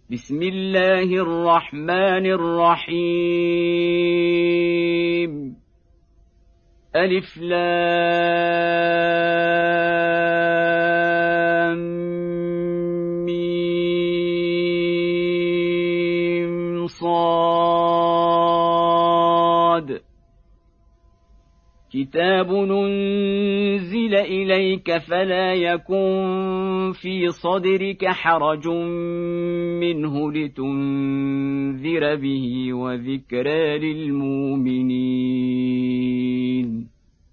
بسم الله الرحمن الرحيم ألف لام ميم صاد كتاب أنزل إليك فلا يكن في صدرك حرج منه لتنذر به وذكرى للمؤمنين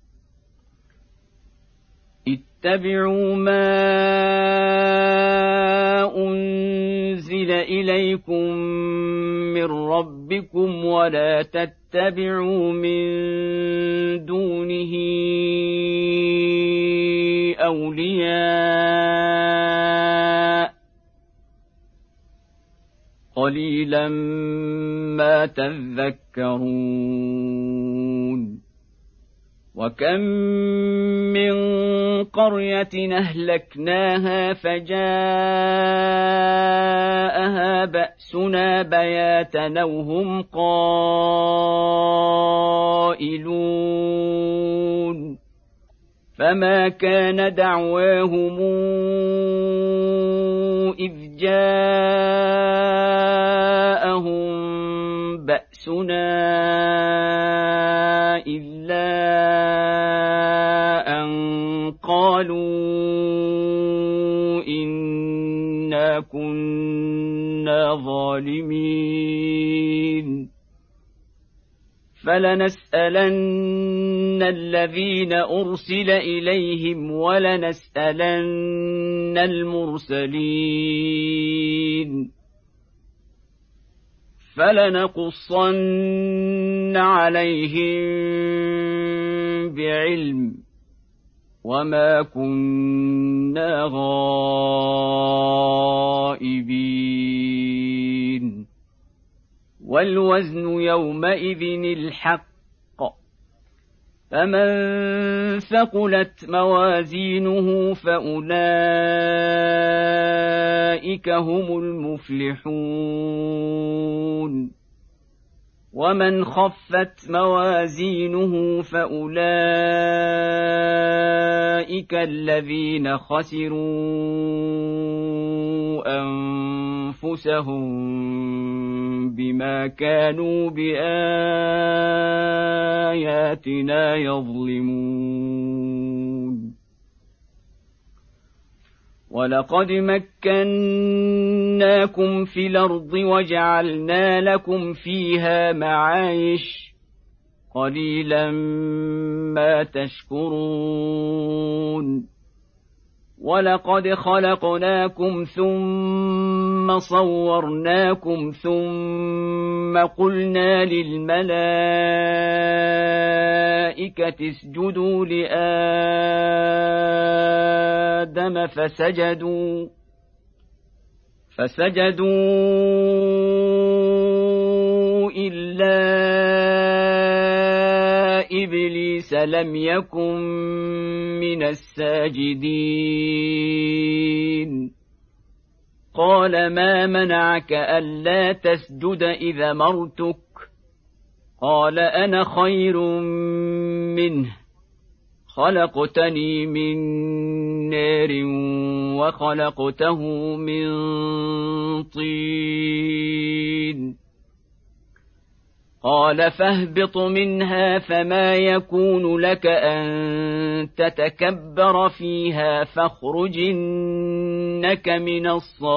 اتبعوا ما أنزل إليكم من ربكم ولا تتبعوا من دونه أولياء قليلا ما تذكرون وكم من قرية أهلكناها فجاءها بأسنا بياتا أو هم قائلون فما كان دعواهم إذ جاءهم بأسنا إلا أن قالوا إنا كنا ظالمين فلنسألن الذين أرسل إليهم ولنسألن المرسلين فلنقصن عليهم بعلم وما كنا غائبين والوزن يومئذ الحق فمن ثقلت موازينه فأولئك هم المفلحون ومن خفت موازينه فأولئك الذين خسروا أنفسهم بما كانوا بآياتنا يظلمون ولقد مكناكم في الأرض وجعلنا لكم فيها معايش قليلا ما تشكرون ولقد خلقناكم ثم صورناكم ثم قلنا للملائكة اسجدوا لآدم فسجدوا إلا إبليس لم يكن من الساجدين قال ما منعك ألا تسجد إذا أمرتك قال أنا خير منه خلقتني من نار وخلقته من طين قال فاهبط منها فما يكون لك أن تتكبر فيها فاخرج إنك من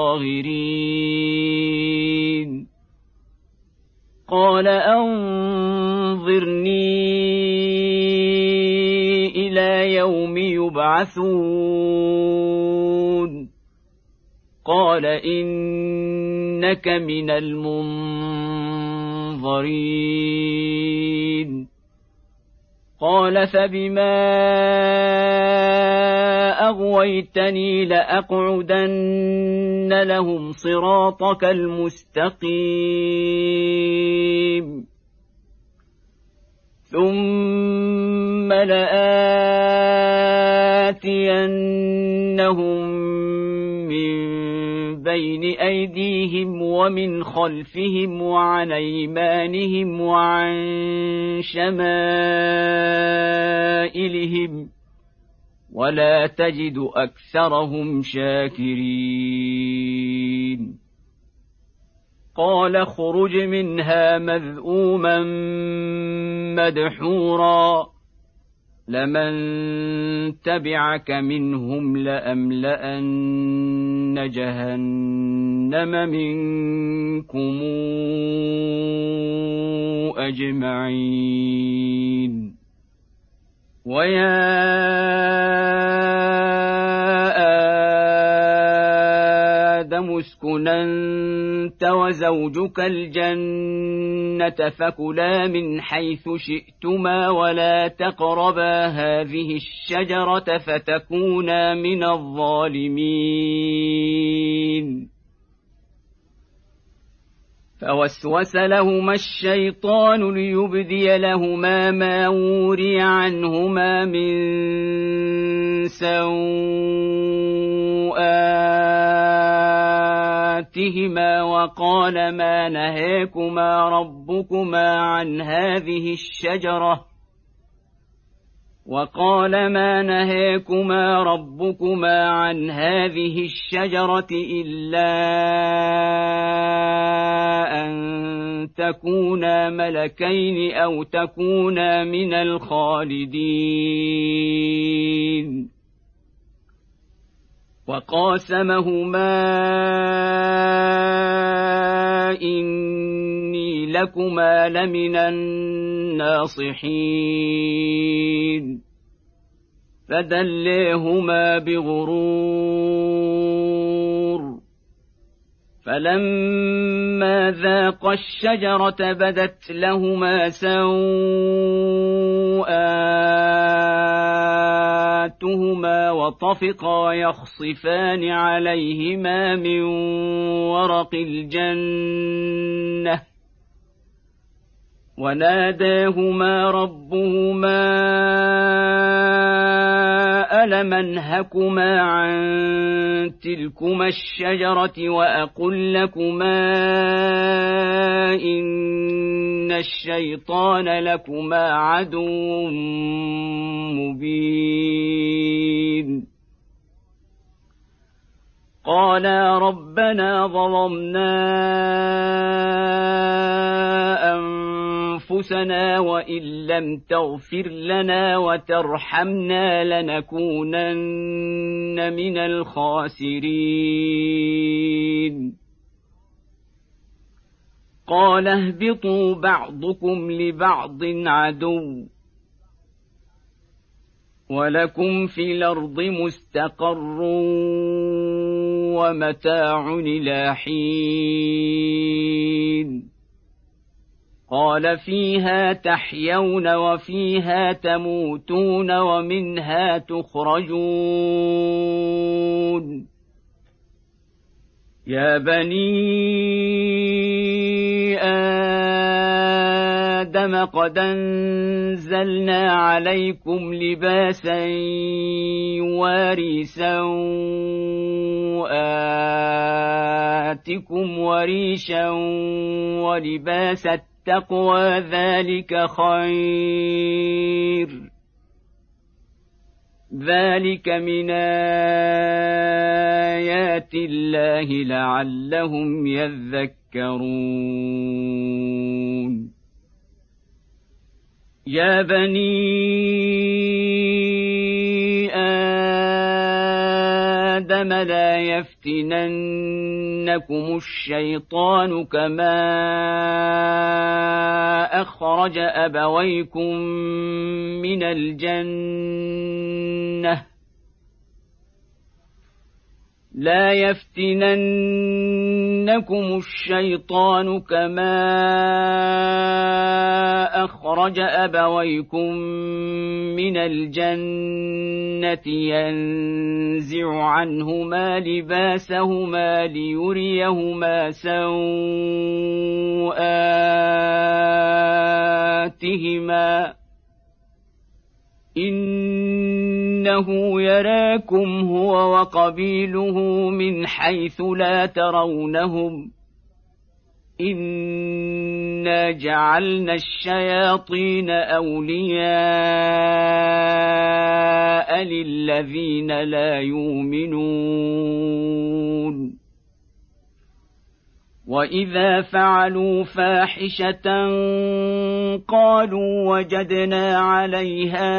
الصاغرين قال أنظرني إلى يوم يبعثون قال إنك من المنظرين قال فبما أغويتني لأقعدن لهم صراطك المستقيم ثم لآتينهم من بين أيديهم ومن خلفهم وعن أيمانهم وعن شمائلهم ولا تجد أكثرهم شاكرين قال اخرج منها مذءوما مدحورا لمن تبعك منهم لأملأن جهنم منكم أجمعين ويا آدم اسكن أنت وزوجك الجنة فكلا من حيث شئتما ولا تقربا هذه الشجرة فتكونا من الظالمين فوسوس لهما الشيطان ليبدي لهما ما وري عنهما من سوآتهما وقال ما نهاكما ربكما عن هذه الشجرة إلا أن تكونا ملكين أو تكونا من الخالدين وقاسمهما إني لكما لمن الناصحين فدليهما بغرور فلما ذاقا الشجرة بدت لهما سوآتهما وطفقا يخصفان عليهما من ورق الجنة وناداهما ربهما ألم أنهكما عن تلكما الشجرة وأقل لكما إن الشيطان لكما عدو مبين قالا ربنا ظلمنا أنفسنا وإن لم تغفر لنا وترحمنا لنكونن من الخاسرين قال اهبطوا بعضكم لبعض عدو ولكم في الأرض مستقر ومتاع إلى حين قال فيها تحيون وفيها تموتون ومنها تخرجون يا بني آدم قد أنزلنا عليكم لباسا يواري سوآتكم وريشا ولباس التقوى ذلك خير ذلك من آيات الله لعلهم يذكرون يا بني آدم لا يفتننكم الشيطان كما أخرج أبويكم من الجنة لا يفتننكم الشيطان كما أخرج أبويكم من الجنة ينزع عنهما لباسهما ليريهما سوآتهما إنه إنه يراكم هو وقبيله من حيث لا ترونهم إنا جعلنا الشياطين أولياء للذين لا يؤمنون وإذا فعلوا فاحشة قالوا وجدنا عليها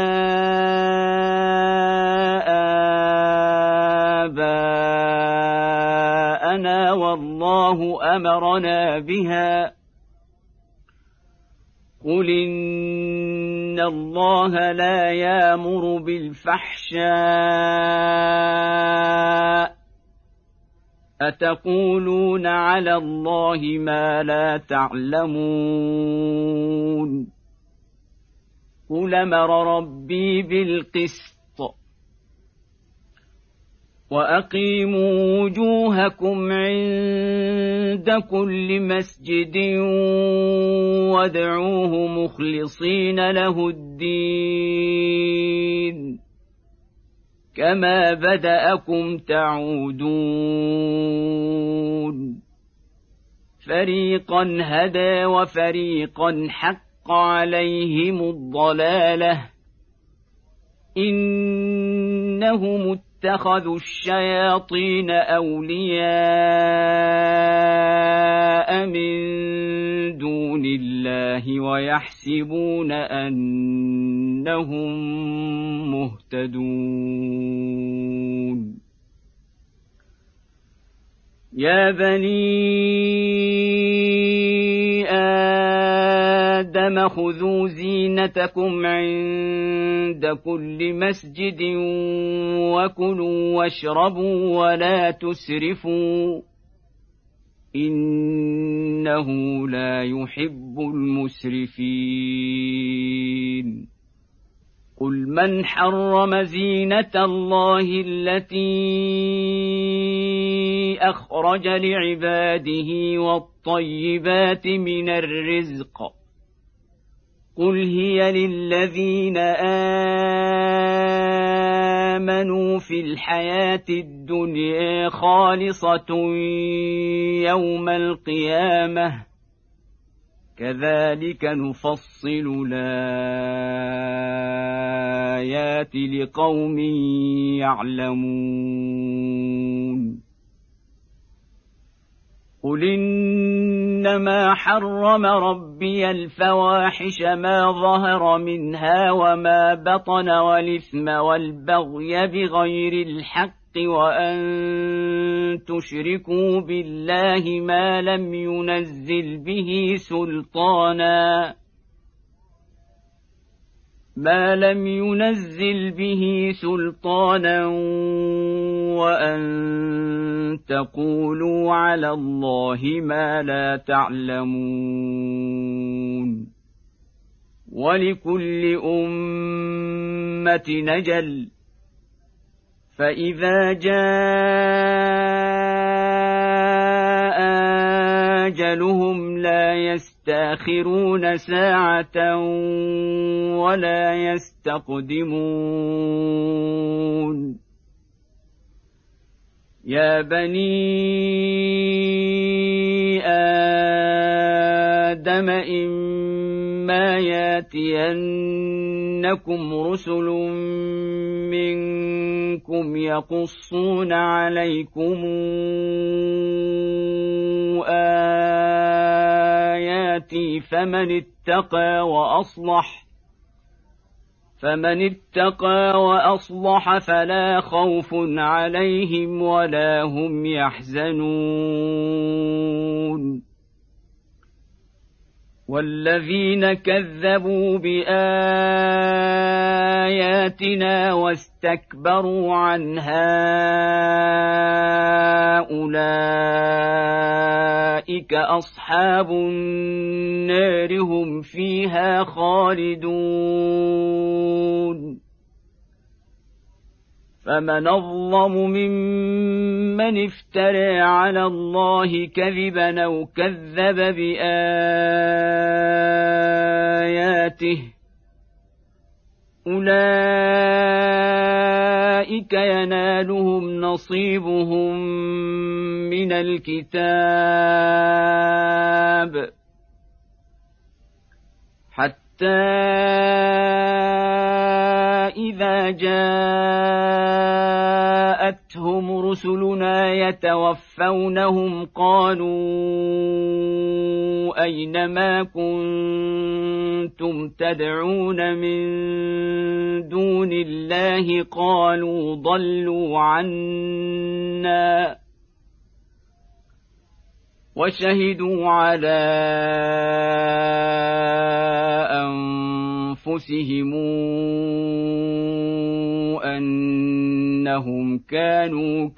آباءنا والله أمرنا بها قل إن الله لا يأمر بالفحشاء أتقولون على الله ما لا تعلمون قل أمر ربي بالقسط وأقيموا وجوهكم عند كل مسجد وادعوه مخلصين له الدين كما بدأكم تعودون فريقا هدى وفريقا حق عليهم الضلالة إنهم اتخذوا الشياطين أولياء من دون الله ويحسبون أنهم مهتدون يا بني آدم خذوا زينتكم عند كل مسجد وكلوا واشربوا ولا تسرفوا إنه لا يحب المسرفين قل من حرم زينة الله التي أخرج لعباده والطيبات من الرزق قل هي للذين آمنوا في الحياة الدنيا خالصة يوم القيامة كذلك نفصل الآيات لقوم يعلمون قل إنما حرم ربي الفواحش ما ظهر منها وما بطن والإثم والبغي بغير الحق وأن تشركوا بالله ما لم ينزل به سلطانا وأن تقولوا على الله ما لا تعلمون ولكل أمة نجل فإذا جاء أجلهم لا يستأخرون ساعة ولا يستقدمون يا بني آدم إما ياتينكم رسل منكم يقصون عليكم آياتي فمن اتقى وأصلح فلا خوف عليهم ولا هم يحزنون والذين كذبوا بآياتنا واستكبروا عنها أولئك أصحاب النار هم فيها خالدون فمن أظلم ممن افترى على الله كذبا أو كذب بآياته أولئك ينالهم نصيبهم من الكتاب حتى إذا جاءتهم رسلنا يتوفونهم قالوا أين ما كنتم تدعون من دون الله قالوا ضلوا عنا وشهدوا على أنفسهم أنهم كانوا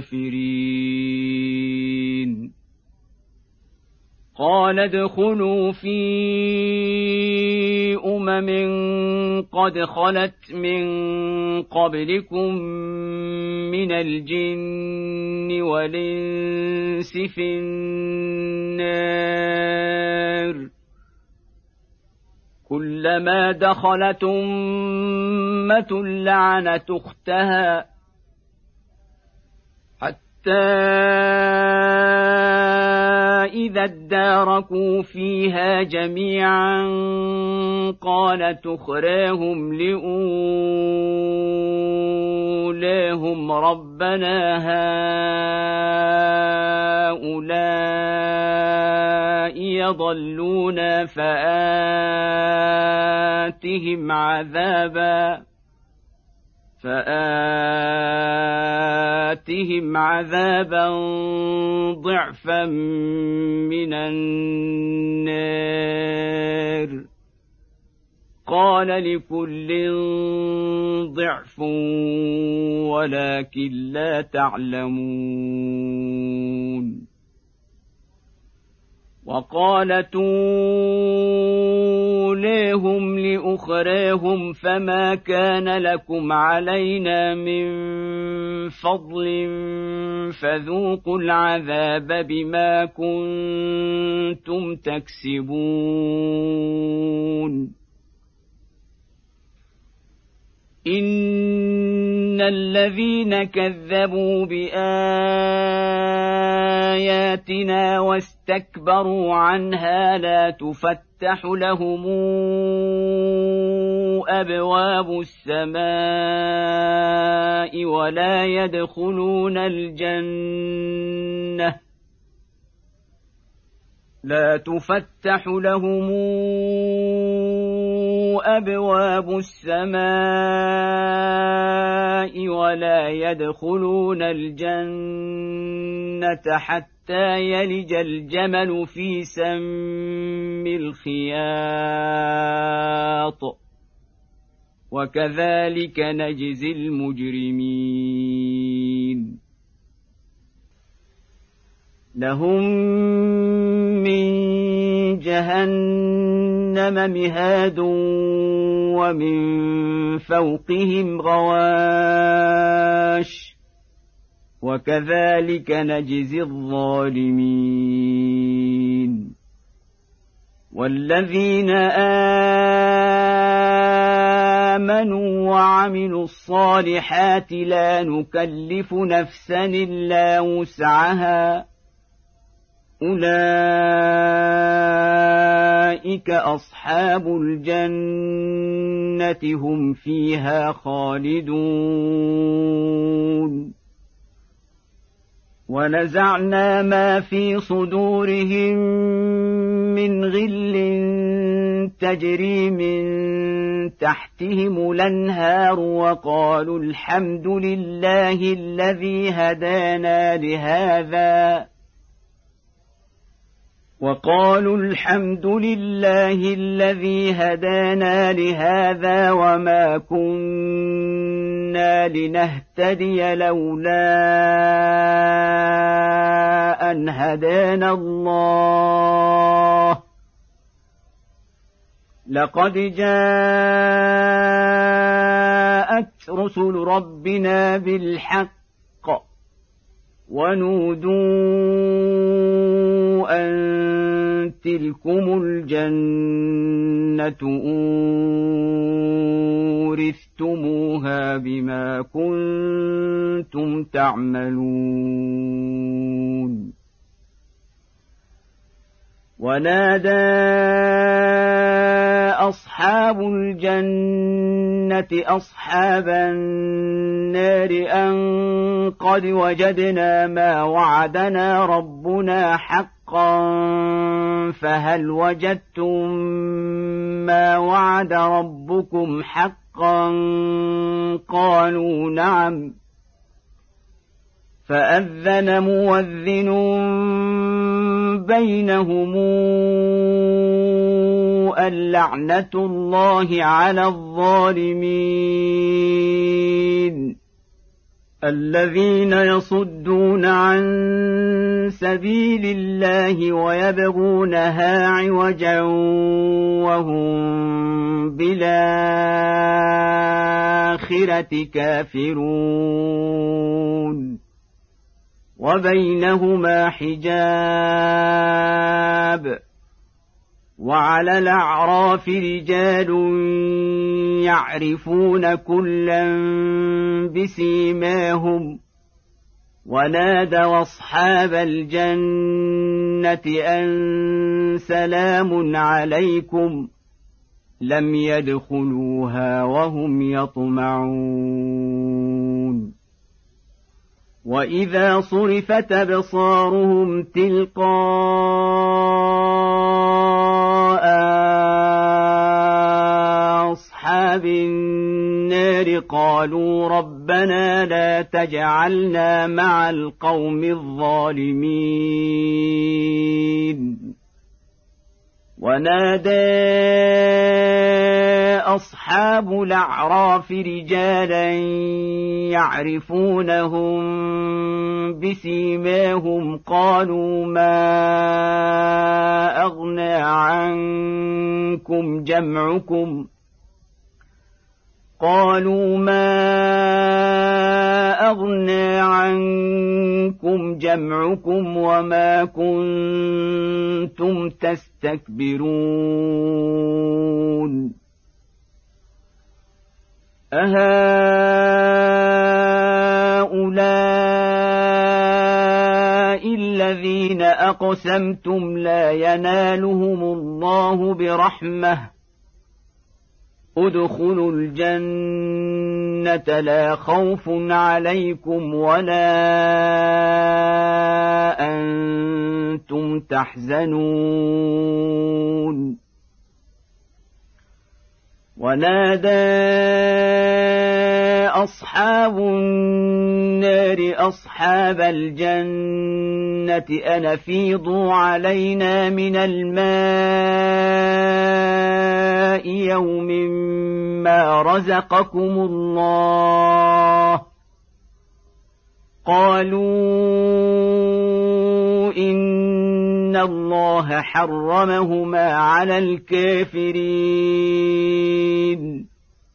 كافرين قال ادخلوا في قد خلت من قبلكم من الجن والإنس في النار كلما دخلت أمة لعنت أختها حتى إذا اداركوا فيها جميعا قالت أخراهم لأولاهم ربنا هؤلاء يضلون فآتهم عذابا ضعفا من النار قال لكل ضعف ولكن لا تعلمون وقالت أولاهم لأخراهم فما كان لكم علينا من فضل فذوقوا العذاب بما كنتم تكسبون إن الذين كذبوا بآياتنا واستكبروا عنها لا تفتح لهم أبواب السماء ولا يدخلون الجنة لا تفتح لهم أبواب السماء ولا يدخلون الجنة حتى يلج الجمل في سم الخياط وكذلك نجزي المجرمين لهم من جهنم مهاد ومن فوقهم غواش وكذلك نجزي الظالمين والذين آمنوا وعملوا الصالحات لا نكلف نفسا إلا وسعها أولئك أصحاب الجنة هم فيها خالدون ونزعنا ما في صدورهم من غل تجري من تحتهم الأنهار وقالوا الحمد لله الذي هدانا لهذا وما كنا لنهتدي لولا أن هدانا الله لقد جاءت رسل ربنا بالحق ونودوا أن تلكم الجنة أورثتموها بما كنتم تعملون. ونادى أصحاب الجنة أصحاب النار أن قد وجدنا ما وعدنا ربنا حقا فهل وجدتم ما وعد ربكم حقا؟ قالوا نعم. فأذن مؤذن بينهم اللعنة الله على الظالمين الذين يصدون عن سبيل الله ويبغونها عوجا وهم بالآخرة كافرون وبينهما حجاب. وعلى الأعراف رجال يعرفون كلا بسيماهم ونادوا أصحاب الجنة أن سلام عليكم لم يدخلوها وهم يطمعون. وإذا صرفت أبصارهم تلقاء أصحاب النار قالوا ربنا لا تجعلنا مع القوم الظالمين. ونادى أصحاب الأعراف رجالا يعرفونهم بسيماهم قالوا ما أغنى عنكم جمعكم وما كنتم تستكبرون أهؤلاء الذين أقسمتم لا ينالهم الله برحمة ادخلوا الجنة لا خوف عليكم ولا أنتم تحزنون. ونادى أصحاب النار أصحاب الجنة أن أفيضوا علينا من الماء يوم ما رزقكم الله. قالوا إن الله حرمهما على الكافرين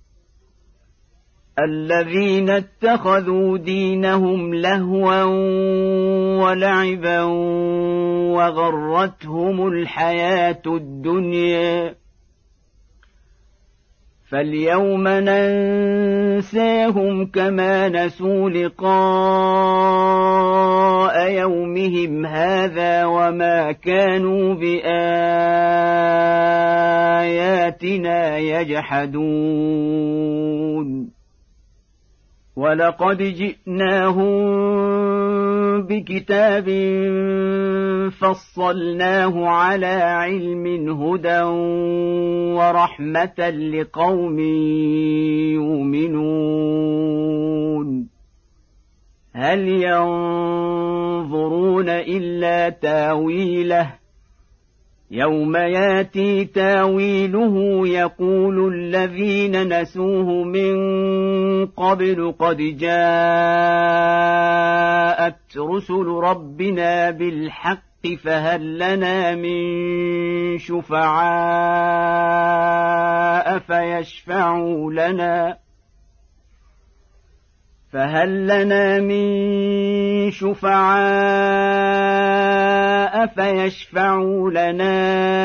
الذين اتخذوا دينهم لهوا ولعبا وغرتهم الحياة الدنيا فاليوم ننساهم كما نسوا لقاء يومهم هذا وما كانوا بآياتنا يجحدون. ولقد جئناهم بكتاب فصلناه على علم هدى ورحمة لقوم يؤمنون. هل ينظرون إلا تاويله يوم ياتي تاويله يقول الذين نسوه من قبل قد جاءت رسل ربنا بالحق فهل لنا من شفعاء فهل لنا من شفعاء فيشفعوا لنا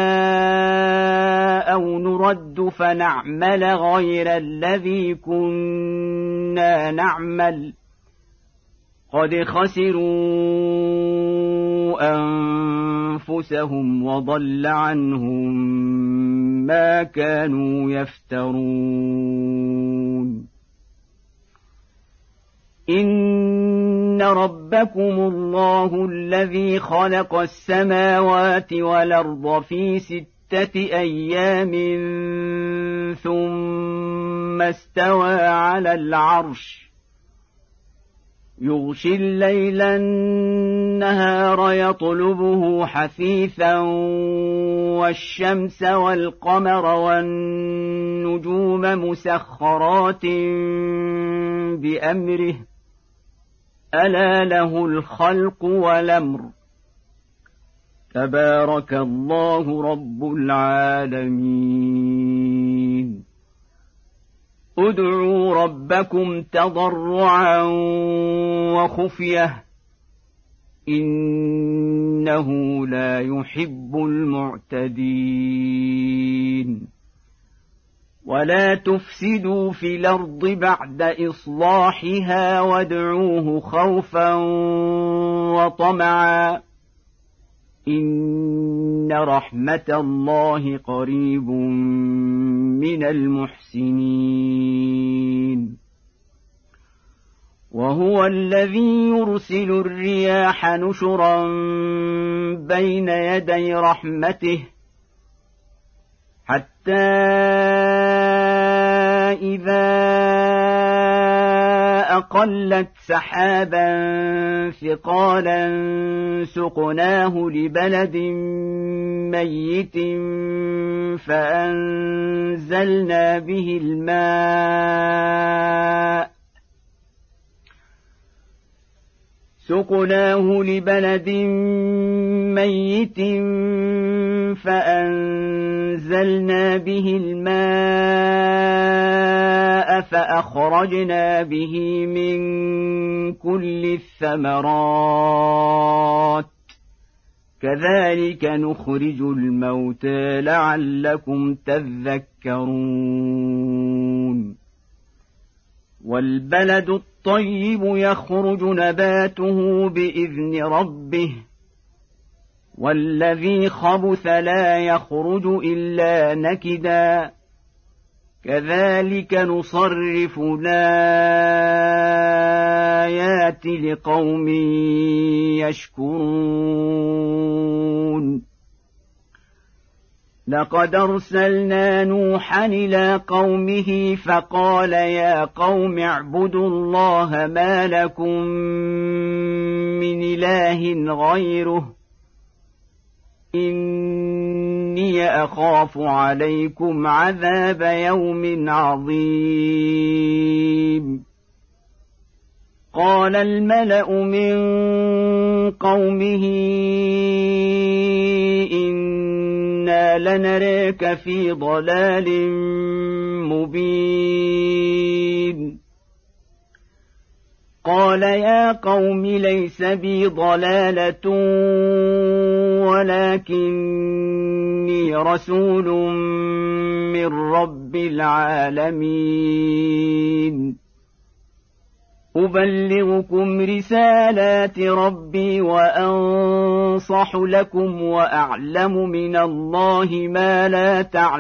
أو نرد فنعمل غير الذي كنا نعمل قد خسروا أنفسهم وضل عنهم ما كانوا يفترون إن ربكم الله الذي خلق السماوات والأرض في 6 أيام ثم استوى على العرش يغشي الليل النهار يطلبه حثيثا والشمس والقمر والنجوم مسخرات بأمره ألا له الخلق والأمر تبارك الله رب العالمين ادعوا ربكم تضرعا وخفية إنه لا يحب المعتدين ولا تفسدوا في الأرض بعد إصلاحها وادعوه خوفا وطمعا إن رحمة الله قريب من المحسنين وهو الذي يرسل الرياح نشرا بين يدي رحمته حتى إذا أقلت سحابا ثقالا سقناه لبلد ميت فأنزلنا به الماء فأخرجنا به من كل الثمرات كذلك نخرج الموتى لعلكم تذكرون والبلد الطيب يخرج نباته بإذن ربه والذي خبث لا يخرج إلا نكدا كذلك نصرف الآيات لقوم يشكرون لقد أرسلنا نوحا إلى قومه فقال يا قوم اعبدوا الله ما لكم من إله غيره إني أخاف عليكم عذاب يوم عظيم قال الملأ من قومه إنا لنراك في ضلال مبين قال يا قوم ليس بي ضلالة ولكني رسول من رب العالمين أبلغكم رسالات ربي وأنصح لكم وأعلم من الله ما لا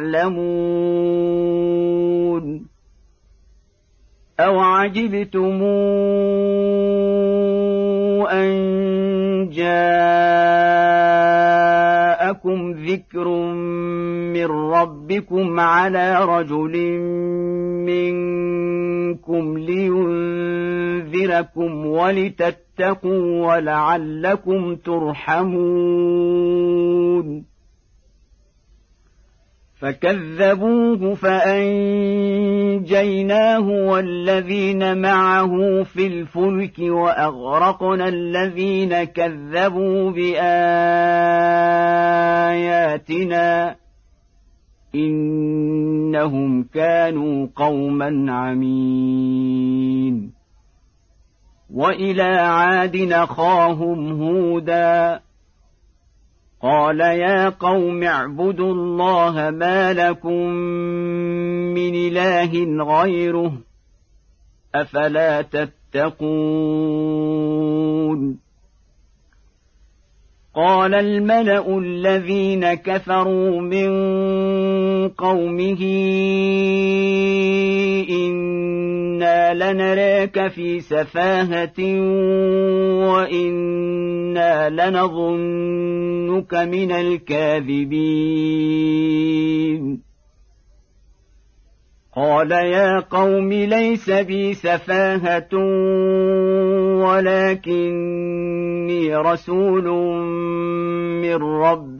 تعلمون أو عجبتم أن جاءكم ذكر من ربكم على رجل منكم لينذركم ولتتقوا ولعلكم ترحمون فكذبوه فأنجيناه والذين معه في الفلك وأغرقنا الذين كذبوا بآياتنا إنهم كانوا قوما عمين وإلى عاد أخاهم هودا قال يا قوم اعبدوا الله ما لكم من إله غيره أفلا تتقون قال الملأ الذين كفروا من قومه إنا لنراك في سفاهة وإنا لنظنك من الكاذبين قال يا قوم ليس بي سفاهة ولكني رسول من رب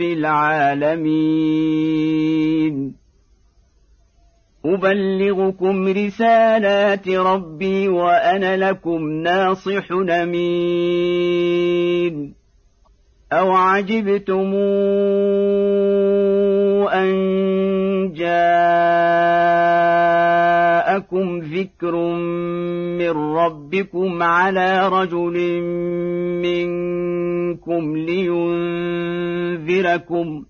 العالمين أبلغكم رسالات ربي وأنا لكم ناصح أمين أو عجبتم أن جاءكم ذكر من ربكم على رجل منكم لينذركم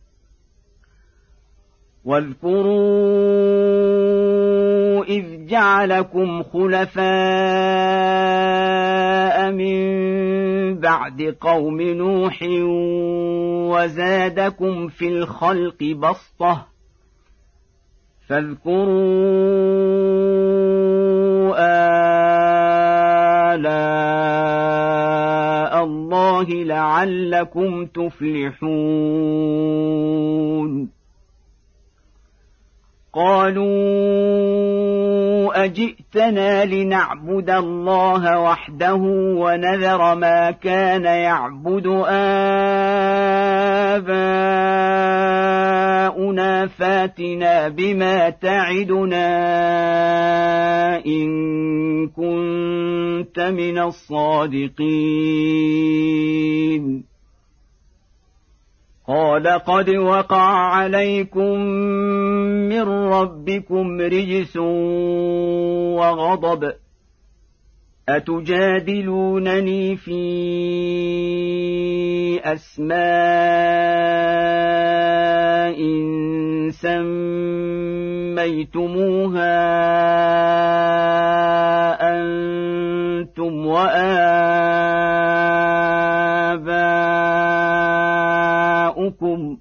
واذكروا إذ جعلكم خلفاء من بعد قوم نوح وزادكم في الخلق بسطة فاذكروا آلاء الله لعلكم تفلحون قالوا أجئتنا لنعبد الله وحده ونذر ما كان يعبد آباؤنا فاتنا بما تعدنا إن كنت من الصادقين قال قد وقع عليكم من ربكم رجس وغضب أتجادلونني في أسماء سميتموها أنتم وآباؤكم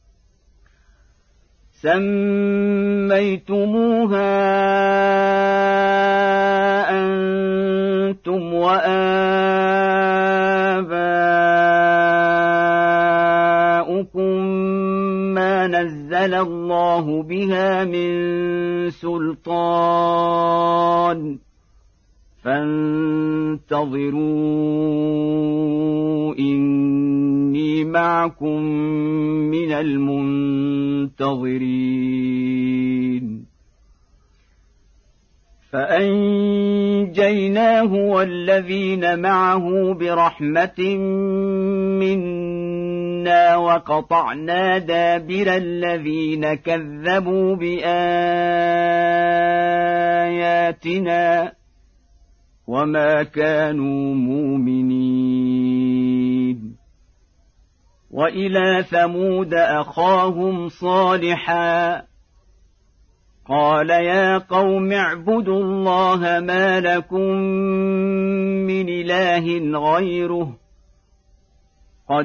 ما نزل الله بها من سلطان فانتظروا إني معكم من المنتظرين فأنجيناه والذين معه برحمة منا وقطعنا دابر الذين كذبوا بآياتنا وما كانوا مؤمنين وإلى ثمود أخاهم صالحا قال يا قوم اعبدوا الله ما لكم من إله غيره قد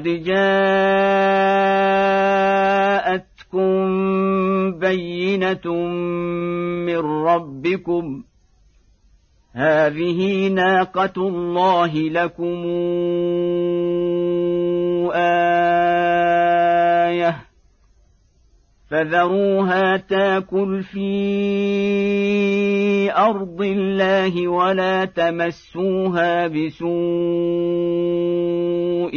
جاءتكم بينة من ربكم هذه ناقة الله لكم آية فذروها تاكل في أرض الله ولا تمسوها بسوء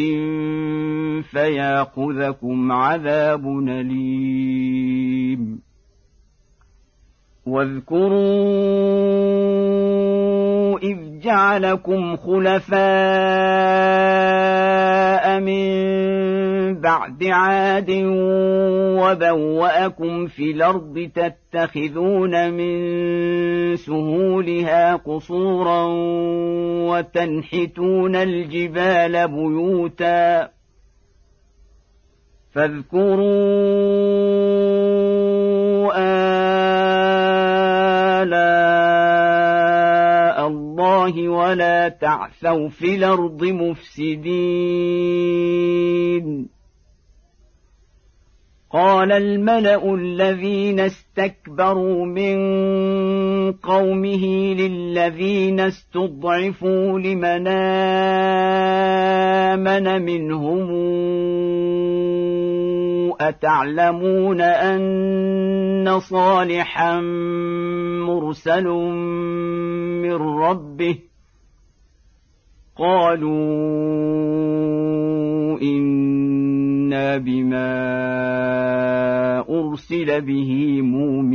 فيأخذكم عذاب أليم واذكروا إذ جعلكم خلفاء من بعد عاد وبوأكم في الأرض تتخذون من سهولها قصورا وتنحتون الجبال بيوتا فاذكروا آلاء الله ولا تعثوا في الأرض مفسدين. قال الملأ الذين استكبروا من قومه للذين استضعفوا لمن آمن منهم أتعلمون أن صالحا مرسل من ربه قالوا إنا بما أرسل به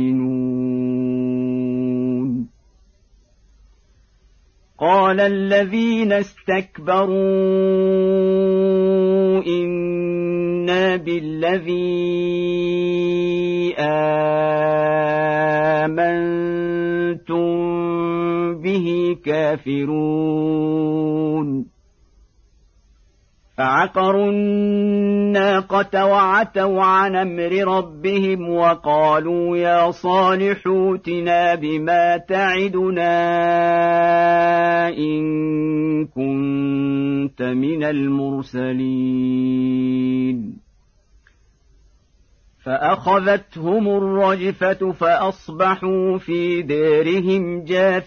مؤمنون. قال الذين استكبروا إنا بالذي آمنتم به كافرون. فعقروا الناقة وعتوا عن أمر ربهم وقالوا يا صالح ائتنا بما تعدنا إن كنت من المرسلين. فأخذتهم الرجفة فأصبحوا في دارهم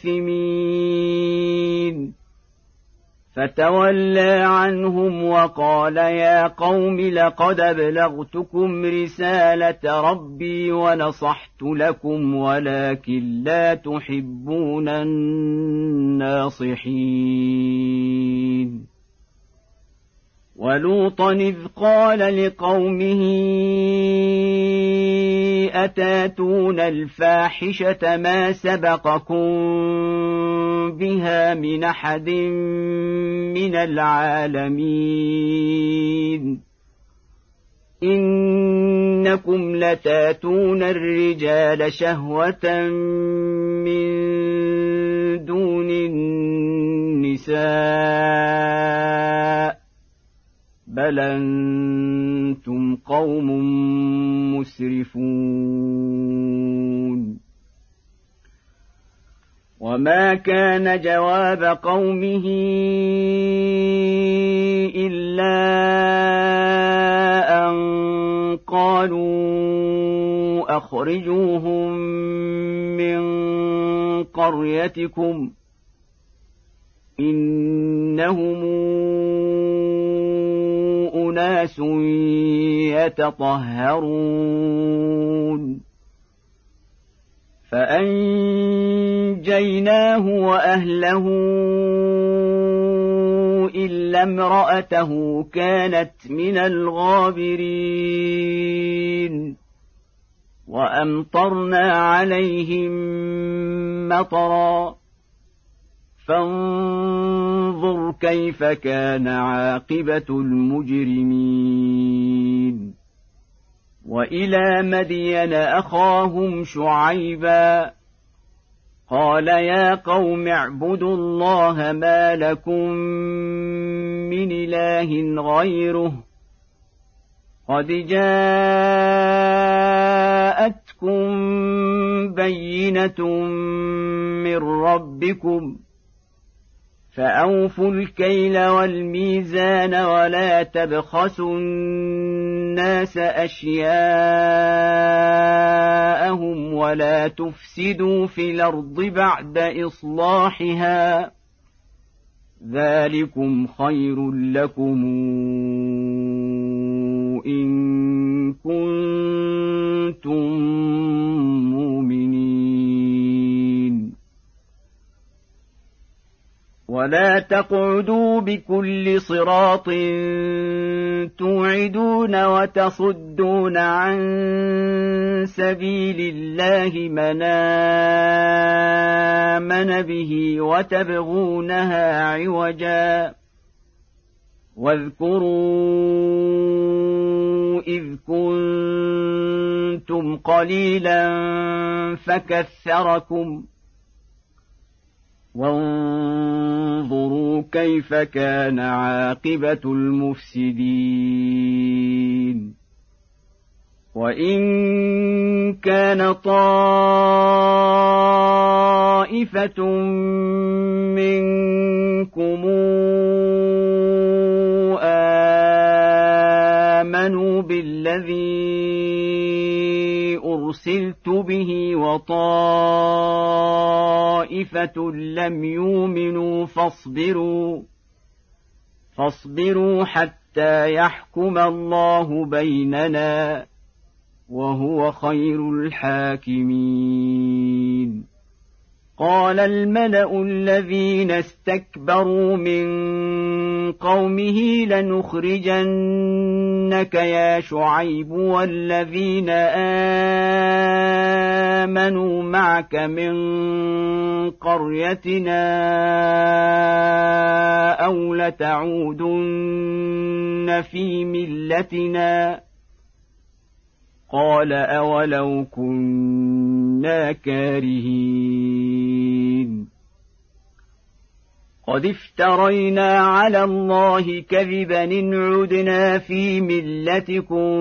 جاثمين. فتولى عنهم وقال يا قوم لقد أبلغتكم رسالة ربي ونصحت لكم ولكن لا تحبون الناصحين. ولوطا إذ قال لقومه أتاتون الفاحشة ما سبقكم بها من أحد من العالمين إنكم لتاتون الرجال شهوة من دون النساء بل أنتم قوم مسرفون. وما كان جواب قومه إلا أن قالوا أخرجوهم من قريتكم إنهم أناس يتطهرون. فأنجيناه وأهله إلا امرأته كانت من الغابرين. وأمطرنا عليهم مطرا فانظر كيف كان عاقبة المجرمين. وإلى مدين أخاهم شعيبا قال يا قوم اعبدوا الله ما لكم من إله غيره قد جاءتكم بينة من ربكم فأوفوا الكيل والميزان ولا تبخسوا الناس أشياءهم ولا تفسدوا في الأرض بعد إصلاحها ذلكم خير لكم إن كنتم مؤمنين. ولا تقعدوا بكل صراط توعدون وتصدون عن سبيل الله من آمن به وتبغونها عوجا واذكروا إذ كنتم قليلا فكثركم وانظروا كيف كان عاقبة المفسدين وإن كان طائفة منكم آمنوا بالذي أرسلت به وطائفة لم يؤمنوا فاصبروا حتى يحكم الله بيننا وهو خير الحاكمين. قال الملأ الذين استكبروا من قومه لنخرجنك يا شعيب والذين آمنوا معك من قريتنا أو لتعودن في ملتنا قال أولو كنا كارهين. قد افترينا على الله كذبا إن عدنا في ملتكم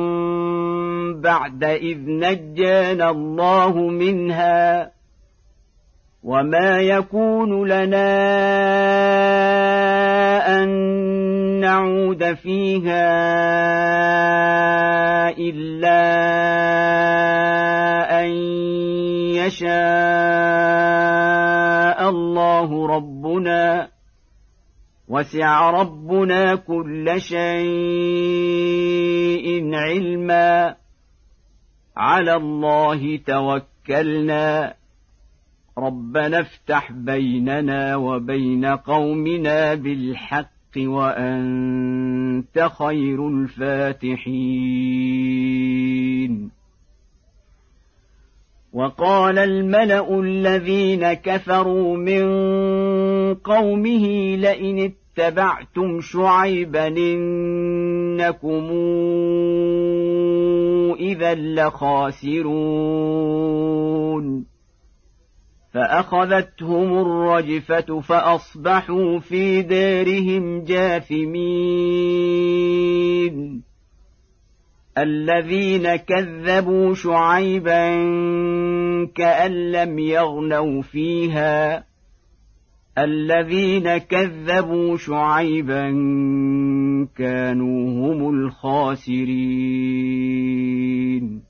بعد إذ نجانا الله منها وما يكون لنا أن نعود فيها إلا أن يشاء الله ربنا وسع ربنا كل شيء علما على الله توكلنا ربنا افتح بيننا وبين قومنا بالحق وأنت خير الفاتحين. وقال الملأ الذين كفروا من قومه لئن اتبعتم شعيبا إنكم إذا لخاسرون فأخذتهم الرجفة فأصبحوا في دارهم جاثمين. الذين كذبوا شعيبا كأن لم يغنوا فيها الذين كذبوا شعيبا كانوا هم الخاسرين.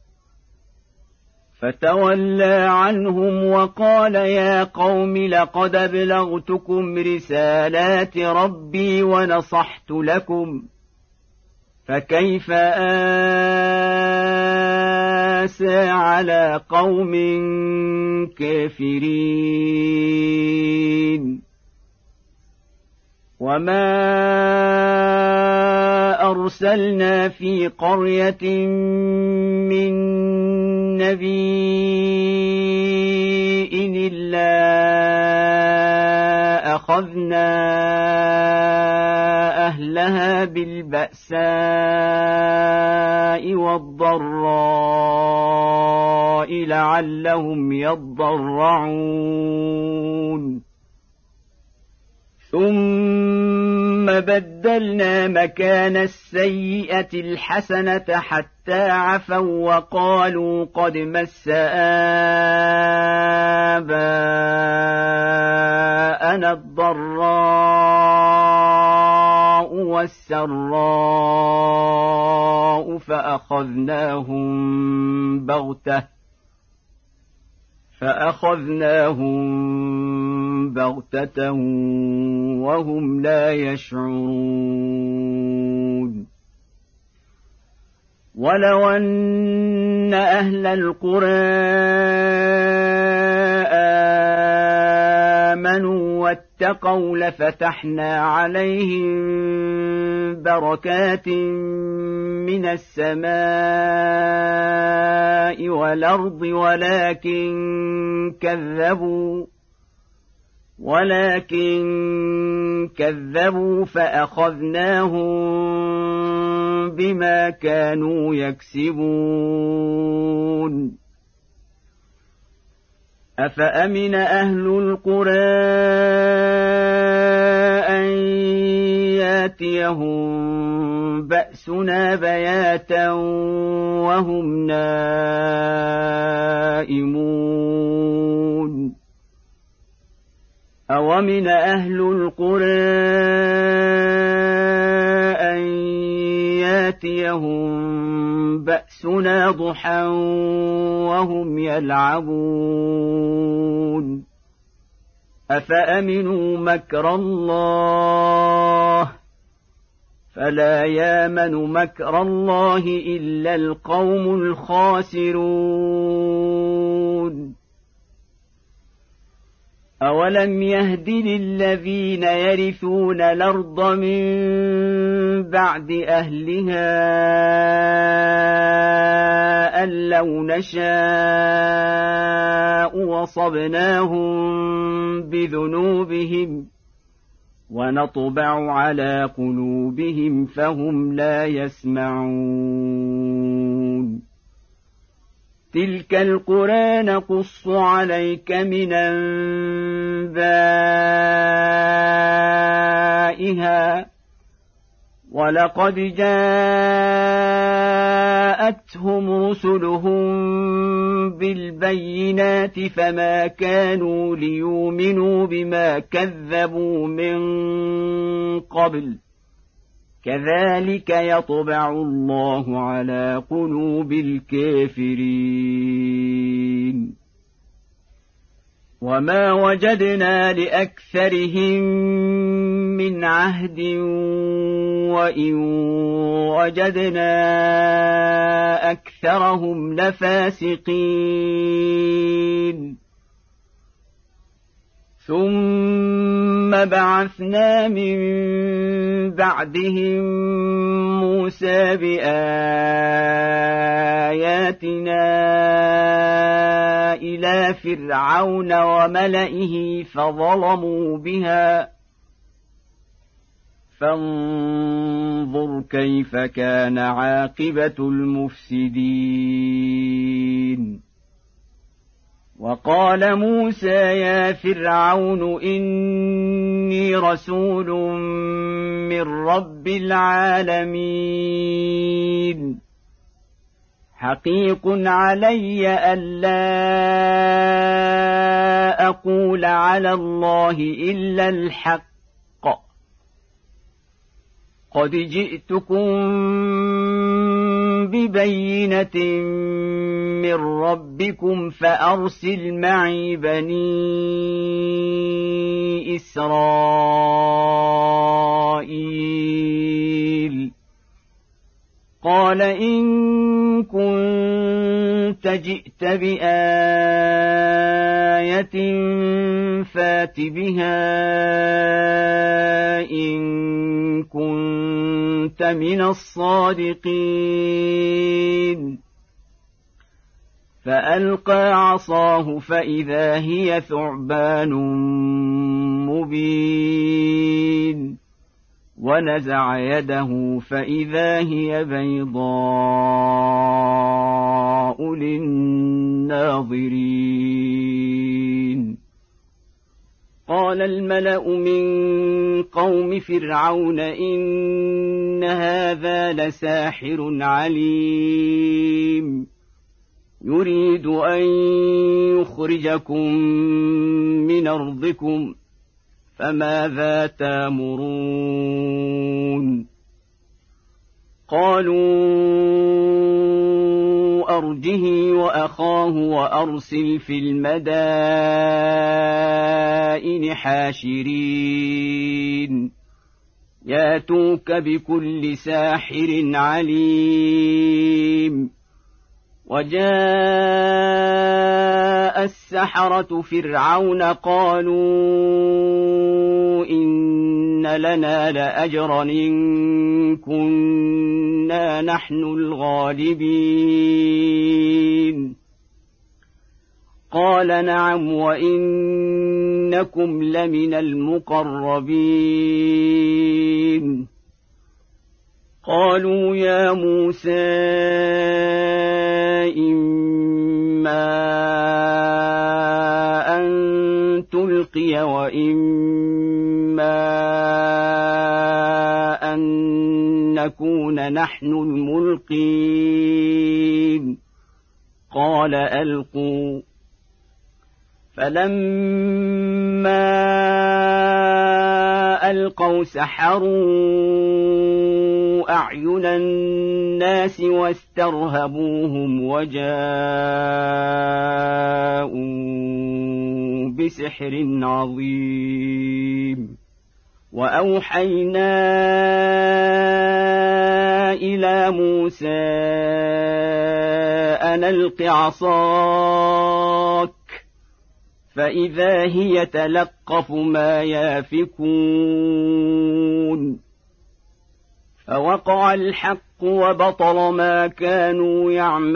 فتولى عنهم وقال يا قوم لقد أبلغتكم رسالات ربي ونصحت لكم فكيف آسى على قوم كافرين. وما أرسلنا في قرية من نبي إلا أخذنا أهلها بالبأساء والضراء لعلهم يضرعون ثم بدلنا مكان السيئة الحسنة حتى عفوا وقالوا قد مس آباءنا الضراء والسراء فأخذناهم بغتة وهم لا يشعرون. ولو أن أهل القرى آمنوا واتقوا لفتحنا عليهم بركات من السماء والأرض ولكن كذبوا فأخذناهم بما كانوا يكسبون أفأمن أهل القرى أن ياتيهم بأسنا بياتا وهم نائمون أومن أهل القرى أن ياتيهم بأسنا ضحى وهم يلعبون أفأمنوا مكر الله فلا يامن مكر الله إلا القوم الخاسرون أولم يهد للذين يرثون الأرض من بعد أهلها أن لو نشاء وصبناهم بذنوبهم ونطبع على قلوبهم فهم لا يسمعون تلك القرى نقص عليك من أنبائها ولقد جاءتهم رسلهم بالبينات فما كانوا ليؤمنوا بما كذبوا من قبل كذلك يطبع الله على قلوب الكافرين وما وجدنا لأكثرهم من عهد وإن وجدنا أكثرهم لفاسقين ثم بعثنا من بعدهم موسى بآياتنا إلى فرعون وملئه فظلموا بها فانظر كيف كان عاقبة المفسدين وقال موسى يا فرعون إني رسول من رب العالمين حقيق علي ألا أقول على الله إلا الحق قد جئتكم ببينة من ربكم فأرسل معي بني إسرائيل قال إن كنت جئت بآية فات بها إن كنت من الصادقين فألقى عصاه فإذا هي ثعبان مبين ونزع يده فإذا هي بيضاء للناظرين قال الملأ من قوم فرعون إن هذا لساحر عليم يريد أن يخرجكم من أرضكم فماذا تامرون قالوا أرجه وأخاه وأرسل في المدائن حاشرين ياتوك بكل ساحر عليم وجاء السحرة فرعون قالوا إن لنا لأجرا إن كنا نحن الغالبين قال نعم وإنكم لمن المقربين قالوا يا موسى إما أن تلقي وإما أن نكون نحن الملقين قال ألقوا فلما ألقوا سحروا أعين الناس واسترهبوهم وجاءوا بسحر عظيم وأوحينا إلى موسى أن ألق عصاك فإذا هي تلقف ما يافكون فوقع الحق وبطل ما كانوا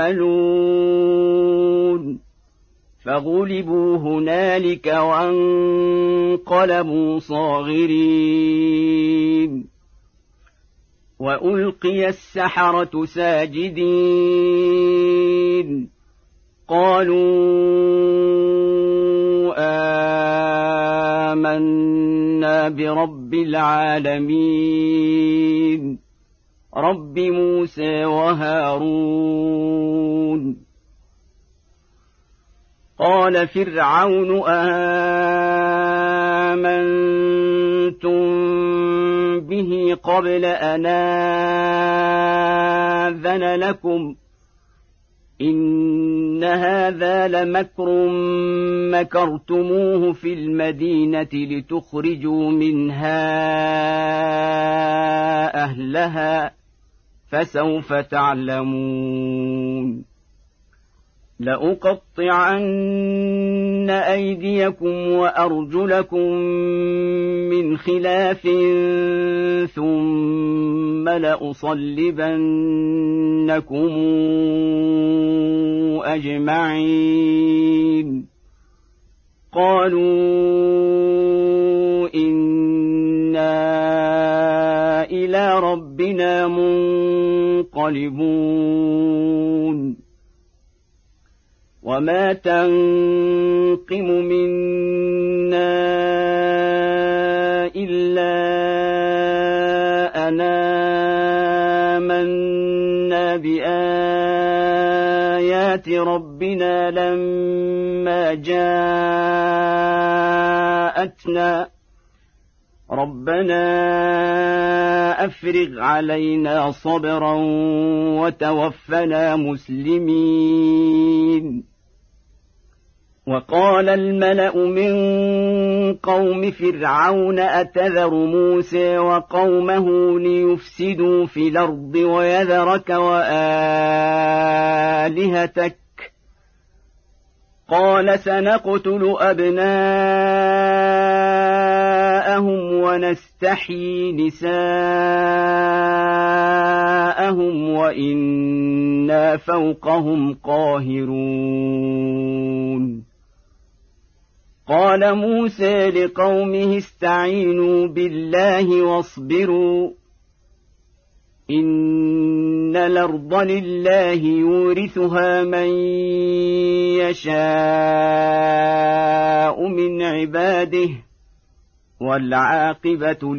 يعملون فغلبوا هنالك وانقلبوا صاغرين وألقي السحرة ساجدين قالوا آمنا برب العالمين رب موسى وهارون قال فرعون آمنتم به قبل أن آذن لكم إن هذا لمكر مكرتموه في المدينة لتخرجوا منها أهلها فسوف تعلمون لأقطعن أيديكم وأرجلكم من خلاف ثم لأصلبنكم أجمعين قالوا إنا إلى ربنا منقلبون وما تنقم منا إلا أن آمنا بآيات ربنا لما جاءتنا ربنا أفرغ علينا صبرا وتوفنا مسلمين وقال الملأ من قوم فرعون أتذر موسى وقومه ليفسدوا في الأرض ويذرك وآلهتك قال سنقتل أبناءهم ونستحيي نساءهم وإنا فوقهم قاهرون قال موسى لقومه استعينوا بالله واصبروا إن الأرض لله يورثها من يشاء من عباده والعاقبة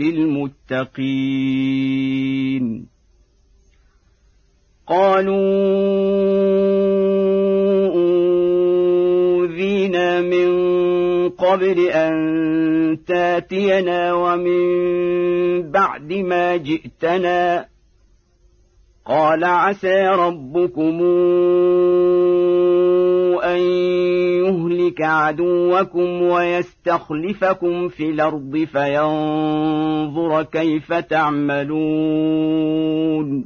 للمتقين قالوا أوذينا من قبل أن تاتينا ومن بعد ما جئتنا قال عسى ربكم أن يهلك عدوكم ويستخلفكم في الأرض فينظر كيف تعملون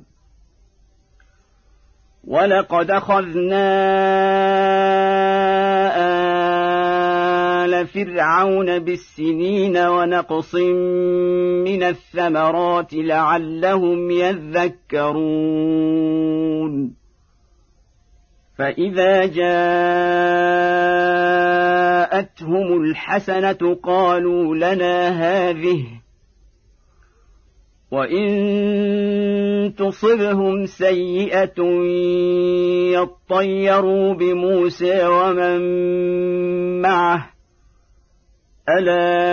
ولقد أخذنا إلى فرعون بالسنين ونقص من الثمرات لعلهم يذكرون فإذا جاءتهم الحسنة قالوا لنا هذه وإن تصبهم سيئة يطيروا بموسى ومن معه ألا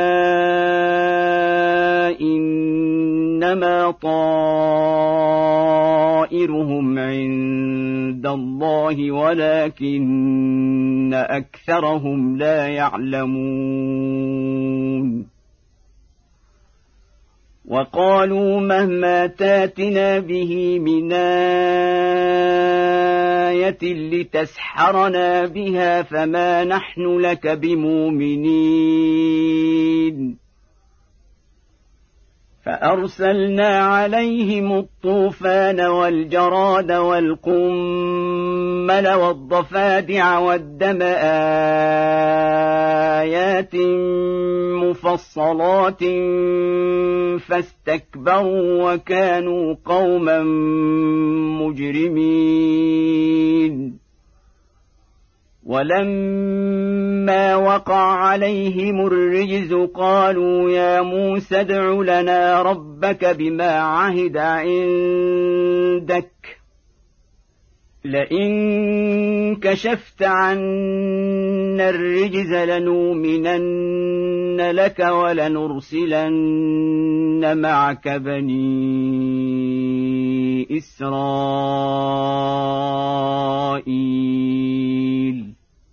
إنما طائرهم عند الله ولكن أكثرهم لا يعلمون وقالوا مهما تاتنا به من آية لتسحرنا بها فما نحن لك بمؤمنين فأرسلنا عليهم الطوفان والجراد والقمل والضفادع والدم آيات مفصلات فاستكبروا وكانوا قوما مجرمين ولما وقع عليهم الرجز قالوا يا موسى ادع لنا ربك بما عهد عندك لئن كشفت عنا الرجز لنؤمنن لك ولنرسلن معك بني إسرائيل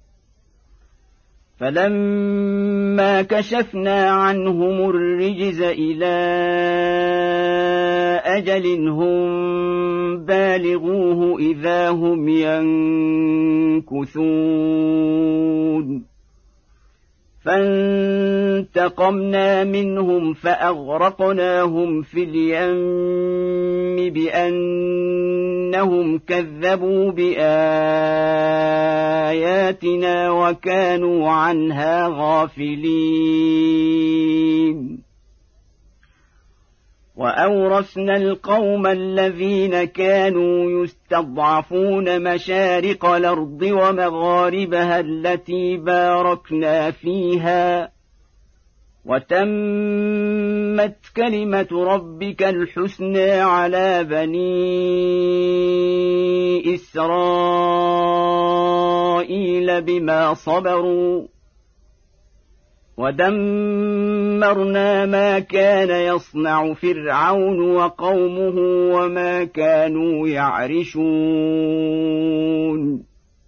فلما كشفنا عنهم الرجز إلى أجل هم بالغوه إذا هم ينكثون فانتقمنا منهم فأغرقناهم في اليم بأنهم كذبوا بآياتنا وكانوا عنها غافلين وأورثنا القوم الذين كانوا يستضعفون مشارق الأرض ومغاربها التي باركنا فيها وتمت كلمة ربك الحسنى على بني إسرائيل بما صبروا ودمرنا ما كان يصنع فرعون وقومه وما كانوا يعرشون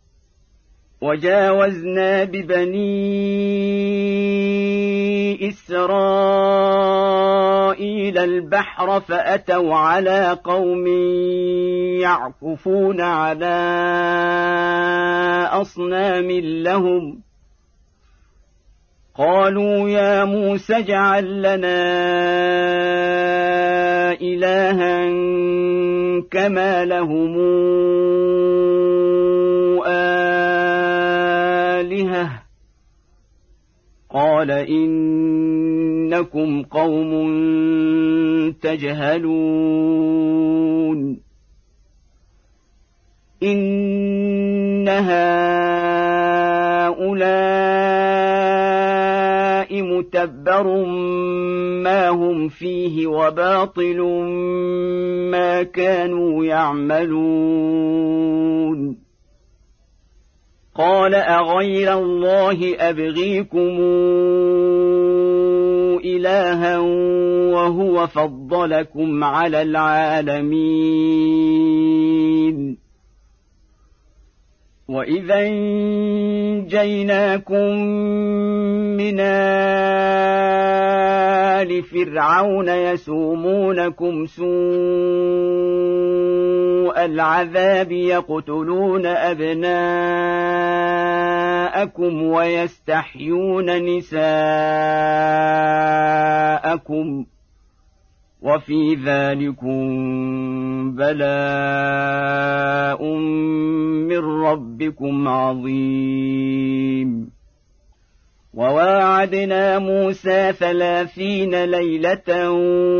وجاوزنا ببني إسرائيل البحر فأتوا على قوم يعكفون على أصنام لهم قالوا يا موسى اجعل لنا إلها كما لهم آلهة قال إنكم قوم تجهلون إن هؤلاء متبر ما هم فيه وباطل ما كانوا يعملون قال أغير الله أبغيكم إلها وهو فضلكم على العالمين وإذا أنجيناكم من آل فرعون يسومونكم سوء العذاب يقتلون أبناءكم ويستحيون نساءكم وفي ذلكم بلاء من ربكم عظيم وواعدنا موسى 30 ليلة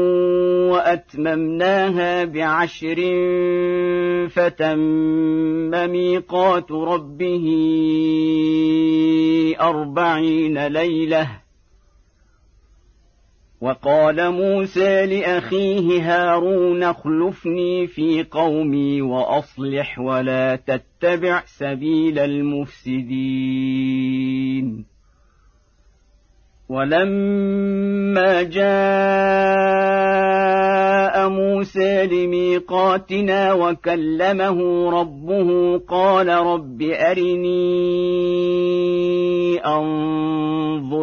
وأتممناها ب10 فتم ميقات ربه 40 ليلة. وقال موسى لأخيه هارون اخلفني في قومي وأصلح ولا تتبع سبيل المفسدين. ولما جاء موسى لميقاتنا وكلمه ربه قال رب أرني أنظر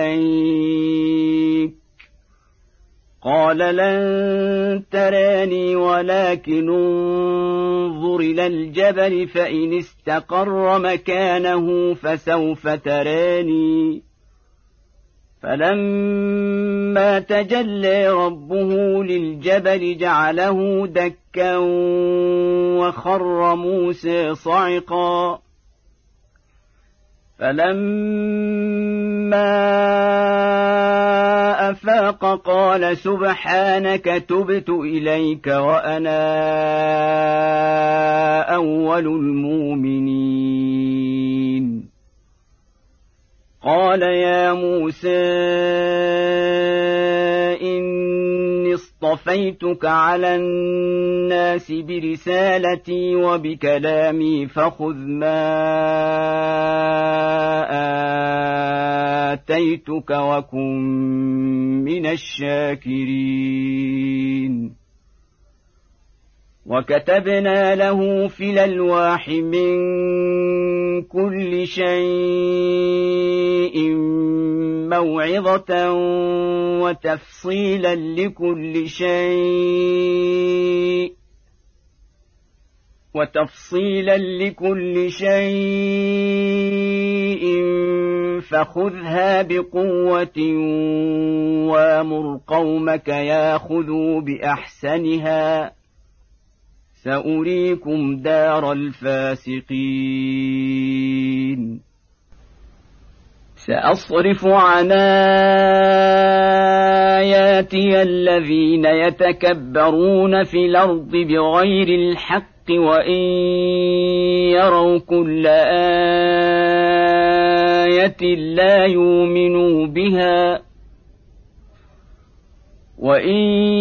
إليك قال لن تراني ولكن انظر إلى الجبل فإن استقر مكانه فسوف تراني. فلما تجلى ربه للجبل جعله دكا وخر موسى صعقا. فلما أفاق قال سبحانك تبت إليك وأنا أول المؤمنين. قال يا موسى إني اصطفيتك على الناس برسالتي وبكلامي فخذ ما آتيتك وكن من الشاكرين. وكتبنا له في الألواح من كل شيء موعظة وتفصيلا لكل شيء فخذها بقوة وامر قومك ياخذوا بأحسنها سأريكم دار الفاسقين. سأصرف عن آياتي الذين يتكبرون في الأرض بغير الحق وإن يروا كل آية لا يؤمنوا بها وإن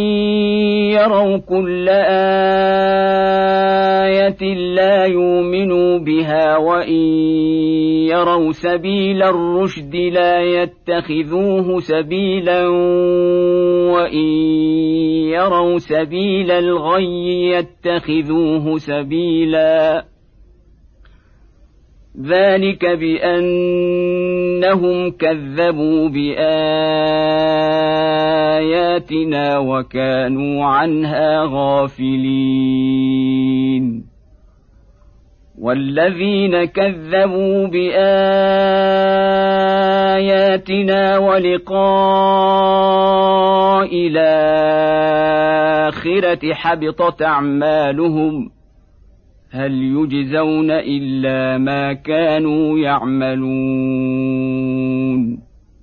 يروا سبيل الرشد لا يتخذوه سبيلا وإن يروا سبيل الغي يتخذوه سبيلا. ذلك بأنهم كذبوا بآياتنا وكانوا عنها غافلين. والذين كذبوا بآياتنا ولقاء الآخرة حبطت أعمالهم هل يجزون إلا ما كانوا يعملون.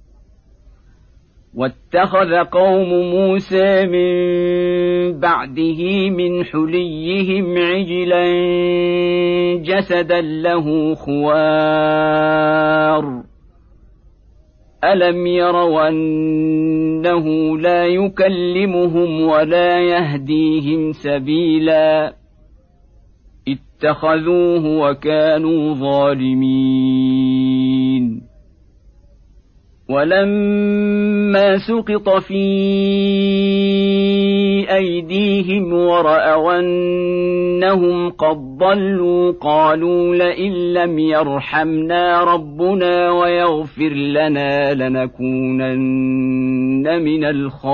واتخذ قوم موسى من بعده من حليهم عجلا جسدا له خوار ألم يروا أنه لا يكلمهم ولا يهديهم سبيلا اتخذوه وكانوا ظالمين. ولما سقط في أيديهم ورأوا أنهم قد ضلوا قالوا لئن لم يرحمنا ربنا ويغفر لنا لنكونن من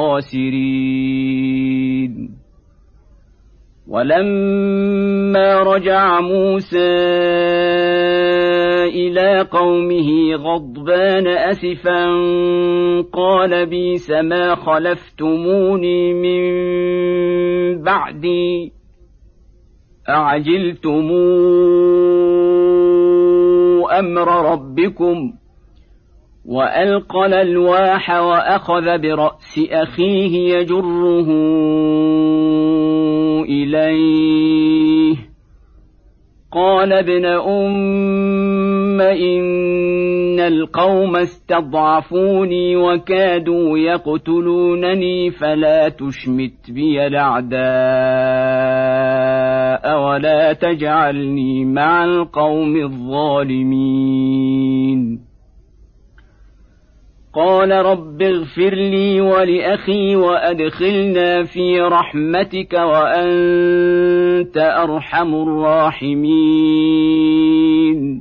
الخاسرين. ولما رجع موسى إلى قومه غضبان أسفا قال بئس ما خلفتموني من بعدي أعجلتم أمر ربكم وألقى الألواح وأخذ برأس أخيه يجره إليه قال ابن أم إن القوم استضعفوني وكادوا يقتلونني فلا تشمت بي الأعداء ولا تجعلني مع القوم الظالمين قال رب اغفر لي ولأخي وأدخلنا في رحمتك وأنت أرحم الراحمين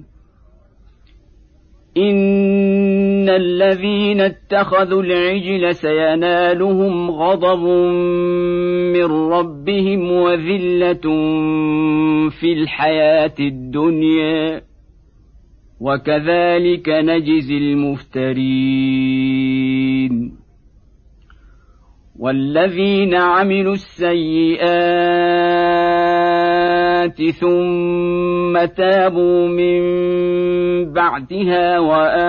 إن الذين اتخذوا العجل سينالهم غضب من ربهم وذلة في الحياة الدنيا وكذلك نجزي المفترين والذين عملوا السيئات ثم تابوا من بعدها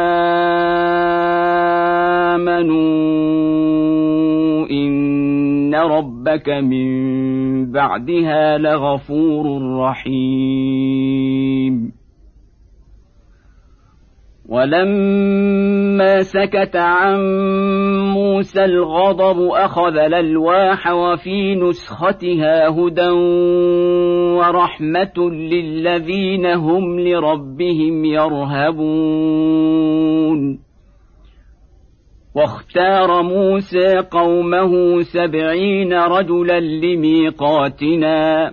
وآمنوا إن ربك من بعدها لغفور رحيم ولما سكت عن موسى الغضب أخذ الألواح وفي نسختها هدى ورحمة للذين هم لربهم يرهبون واختار موسى قومه 70 رجلا لميقاتنا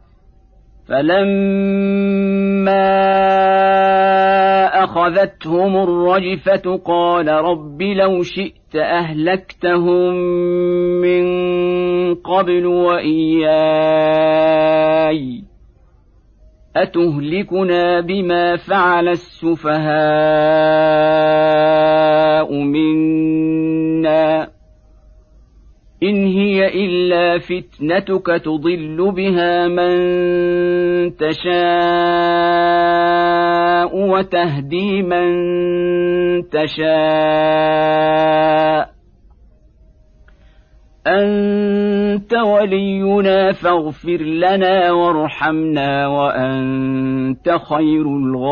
فلما أخذتهم الرجفة قال رب لو شئت أهلكتهم من قبل وإياي أتهلكنا بما فعل السفهاء منا إن هي إلا فتنتك تضل بها من تشاء وتهدي من تشاء أنت ولينا فاغفر لنا وارحمنا وأنت خير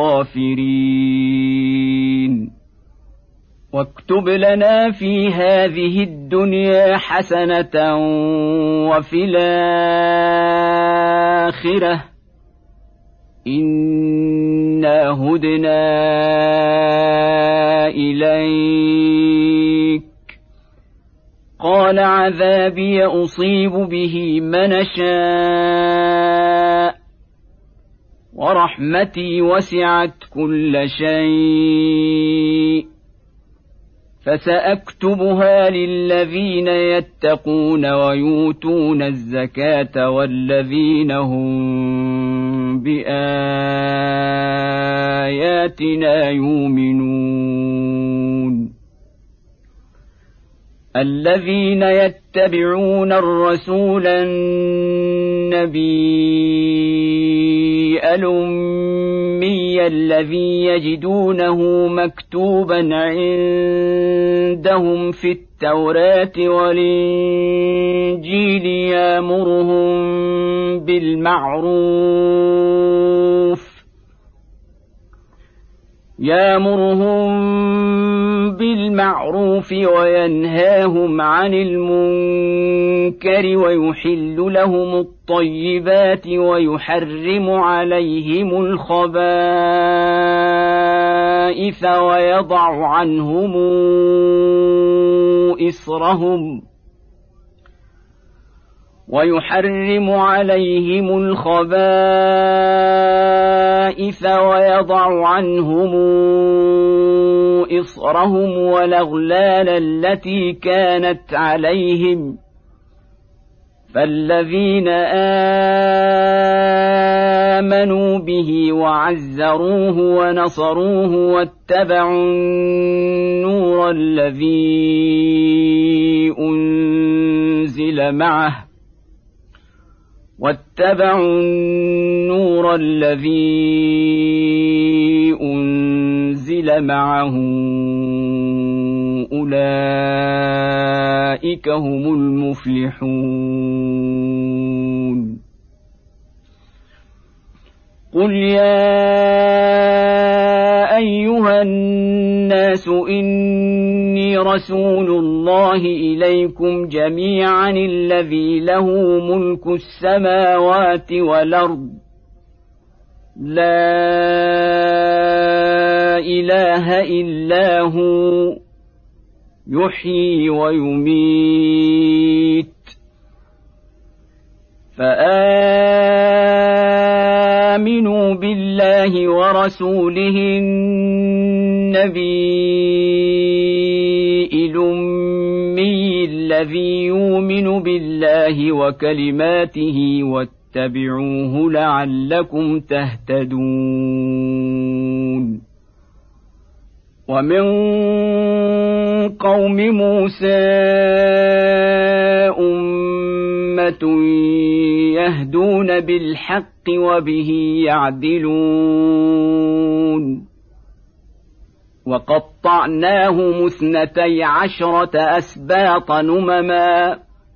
الغافرين واكتب لنا في هذه الدنيا حسنة وفي الآخرة إنا هدنا إليك قال عذابي أصيب به من شاء ورحمتي وسعت كل شيء فسأكتبها للذين يتقون ويؤتون الزكاة والذين هم بآياتنا يؤمنون الذين يتبعون الرسول النبي الأمي الذي يجدونه مكتوبا عندهم في التوراة والإنجيل يأمرهم بالمعروف وينهاهم عن المنكر ويحل لهم الطيبات ويحرم عليهم الخبائث ويضع عنهم إصرهم والأغلال التي كانت عليهم فالذين آمنوا به وعزروه ونصروه واتبعوا النور الذي أنزل معه فأولئك هم المفلحون. قل يا أيها الناس إني رسول الله إليكم جميعا الذي له ملك السماوات والأرض لا إله إلا هو يحيي ويميت فآمنوا بالله ورسوله النبي الأمي الذي يؤمن بالله وكلماته واتبعوه لعلكم تهتدون. ومن قوم موسى أمة يهدون بالحق وبه يعدلون. وقطعناهم 12 أسباطا أمما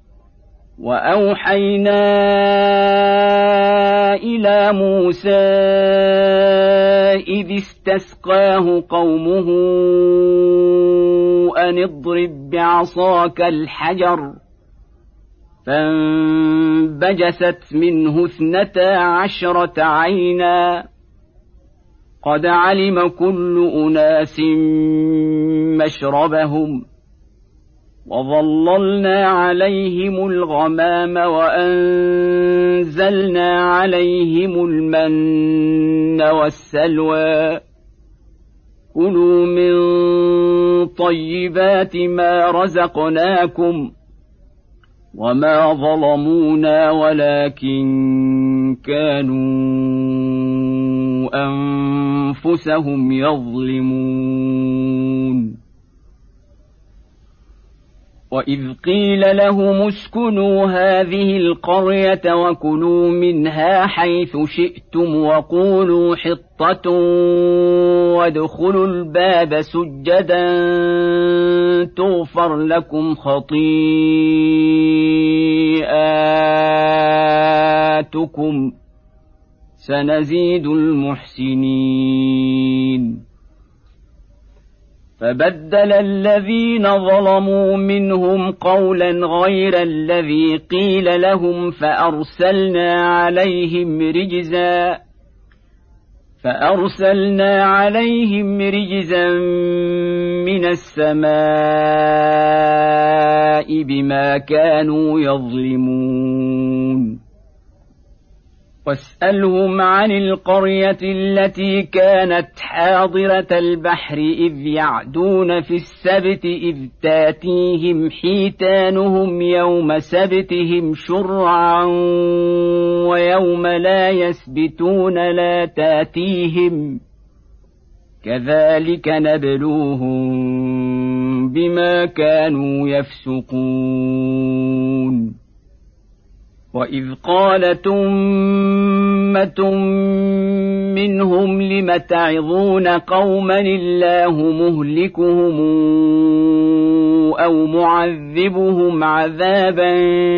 وأوحينا إلى موسى إذ استسقاه قومه أن اضرب بعصاك الحجر فانبجست منه 12 عينا قد علم كل أناس مشربهم وظللنا عليهم الغمام وأنزلنا عليهم المن والسلوى كلوا من طيبات ما رزقناكم وما ظلمونا ولكن كانوا أنفسهم يظلمون. وإذ قيل لهم اسكنوا هذه القرية وكلوا منها حيث شئتم وقولوا حطة وادخلوا الباب سجدا تغفر لكم خطيئاتكم سنزيد المحسنين. فبدل الذين ظلموا منهم قولا غير الذي قيل لهم فأرسلنا عليهم رجزا من السماء بما كانوا يظلمون. واسألهم عن القرية التي كانت حاضرة البحر إذ يعدون في السبت إذ تاتيهم حيتانهم يوم سبتهم شرعا ويوم لا يسبتون لا تاتيهم كذلك نبلوهم بما كانوا يفسقون. وإذ قالت أمة منهم لم تعظون قوما الله مهلكهم أو معذبهم عذابا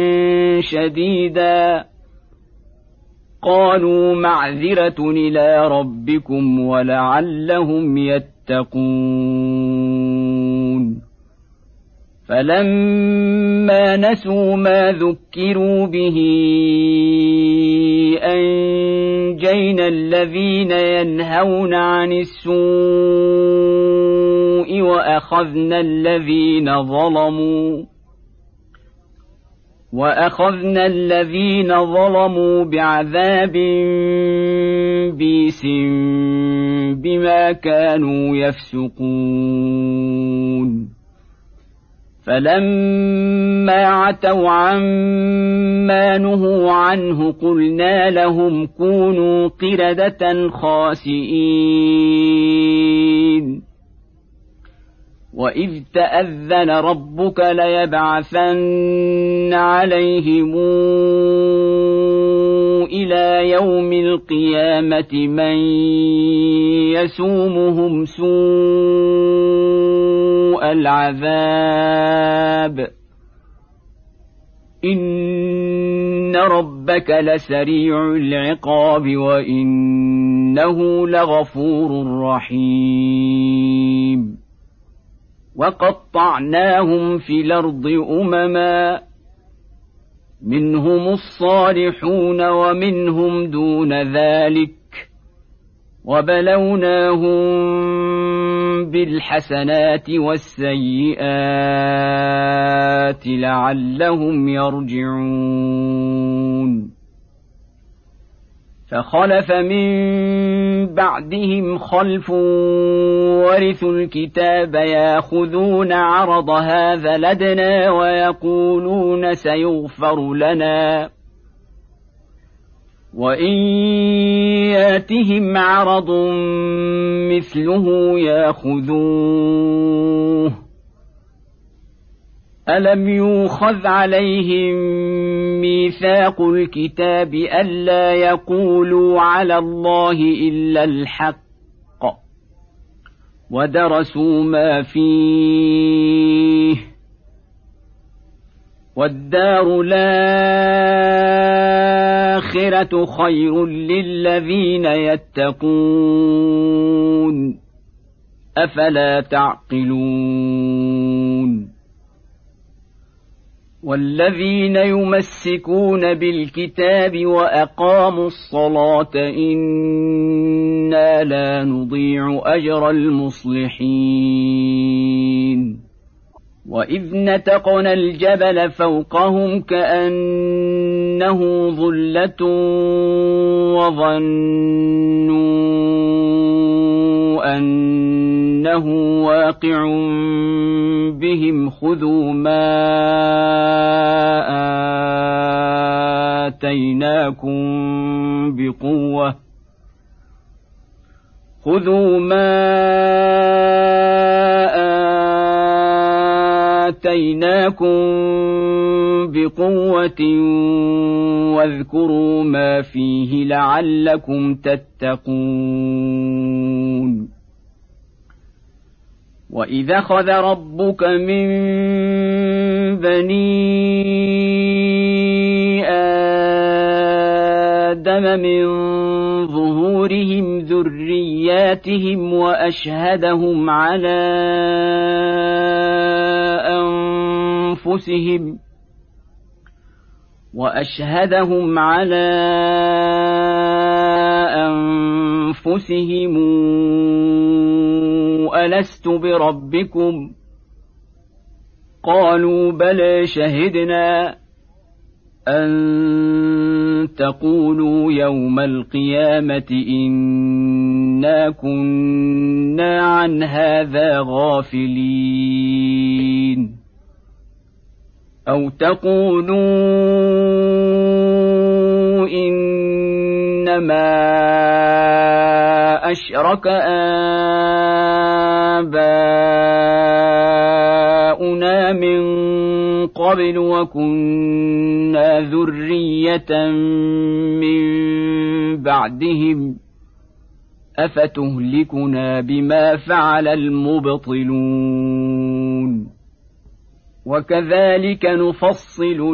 شديدا قالوا معذرة إلى ربكم ولعلهم يتقون. فلما نسوا ما ذكروا به أنجينا الذين ينهون عن السوء وأخذنا الذين ظلموا بعذاب بئيس بما كانوا يفسقون. فلما عتوا عما نهوا عنه قلنا لهم كونوا قردة خاسئين. وإذ تأذن ربك ليبعثن عليهم إلى يوم القيامة من يسومهم سوء سوء العذاب إن ربك لسريع العقاب وإنه لغفور رحيم وقطعناهم في الأرض أمما منهم الصالحون ومنهم دون ذلك وبلوناهم بالحسنات والسيئات لعلهم يرجعون فخلف من بعدهم خلف ورثوا الكتاب ياخذون عرض هذا الأدنى ويقولون سيغفر لنا وإن ياتهم عرض مثله ياخذوه ألم يؤخذ عليهم ميثاق الكتاب ألا يقولوا على الله إلا الحق ودرسوا ما فيه والدار الآخرة خير للذين يتقون أفلا تعقلون والذين يمسكون بالكتاب وأقاموا الصلاة إنا لا نضيع أجر المصلحين وإذ نتقنا الجبل فوقهم كأنه ظلة وظنوا أنه واقع بهم خذوا ما آتيناكم بقوة واذكروا ما فيه لعلكم تتقون وإذا أخذ ربك من بني آدم من ظهورهم ذرياتهم وأشهدهم على أنفسهم ألست بربكم قالوا بلى شهدنا أن تقولوا يوم القيامة إنا كنا عن هذا غافلين أو تقولوا إنما أشرك آباؤنا من قبل وكنا ذرية من بعدهم أفتهلكنا بما فعل المبطلون وكذلك نفصل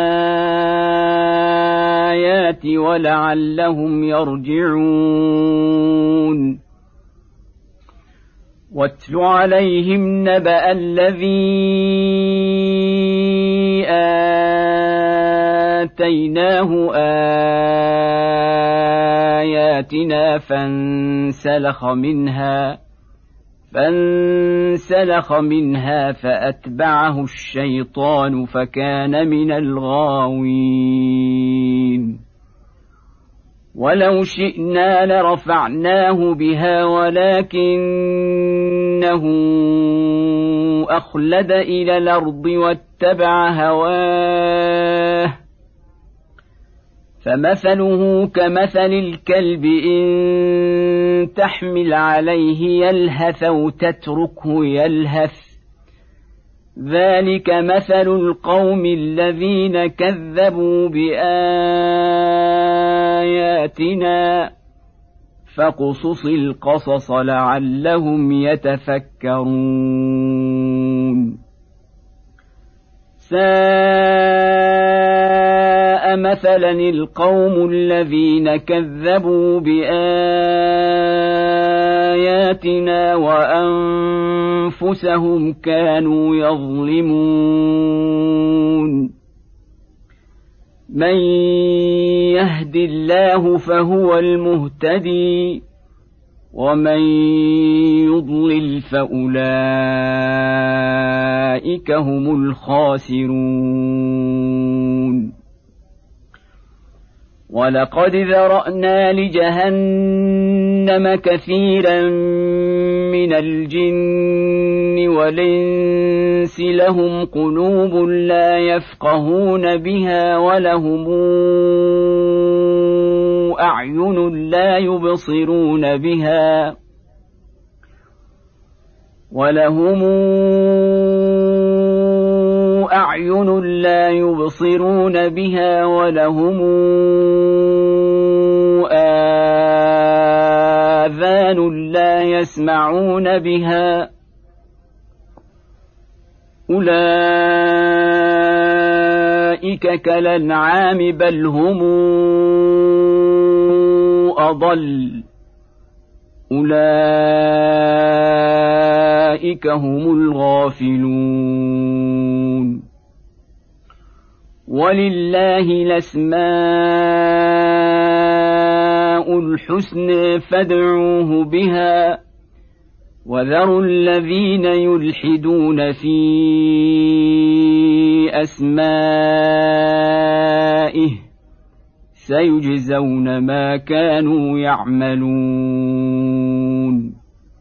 الآيات ولعلهم يرجعون واتل عليهم نبأ الذي آتيناه آياتنا فانسلخ منها فأتبعه الشيطان فكان من الغاوين ولو شئنا لرفعناه بها ولكنه أخلد إلى الأرض واتبع هواه فمثله كمثل الكلب إن تحمل عليه يلهث أو تتركه يلهث ذلك مثل القوم الذين كذبوا بآياتنا فاقصص القصص لعلهم يتفكرون. ساء مثلا القوم الذين كذبوا بآياتنا وأنفسهم كانوا يظلمون من يهد الله فهو المهتدي ومن يضلل فأولئك هم الخاسرون ولقد ذرأنا لجهنم كثيرا من الجن والإنس لهم قلوب لا يفقهون بها ولهم أعين لا يبصرون بها ولهم آذان لا يسمعون بها أولئك كالأنعام بل هم أضل أولئك هم الغافلون ولله الأسماء الحسنى فادعوه بها وذروا الذين يلحدون في أسمائه سيجزون ما كانوا يعملون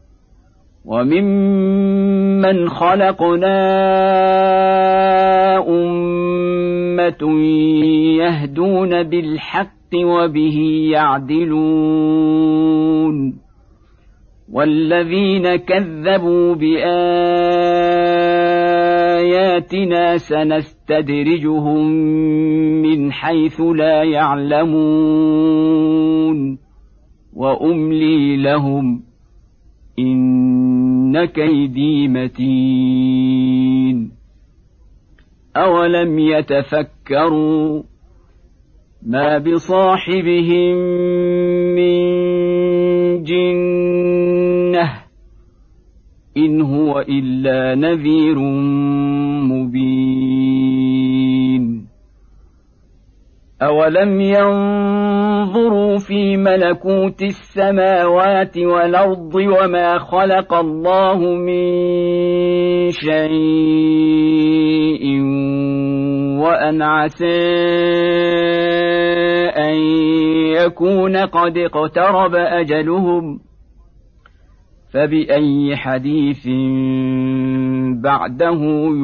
وممن خلقنا أمة يهدون بالحق وبه يعدلون والذين كذبوا بآياتنا سنستدرجهم من حيث لا يعلمون وأملي لهم إن كيدي متين أولم يتفكروا ما بصاحبهم من جنة إن هو إلا نذير مبين أولم ينظروا في ملكوت السماوات والأرض وما خلق الله من شيء وأن عسى أن يكون قد اقترب أجلهم فبأي حديث بعده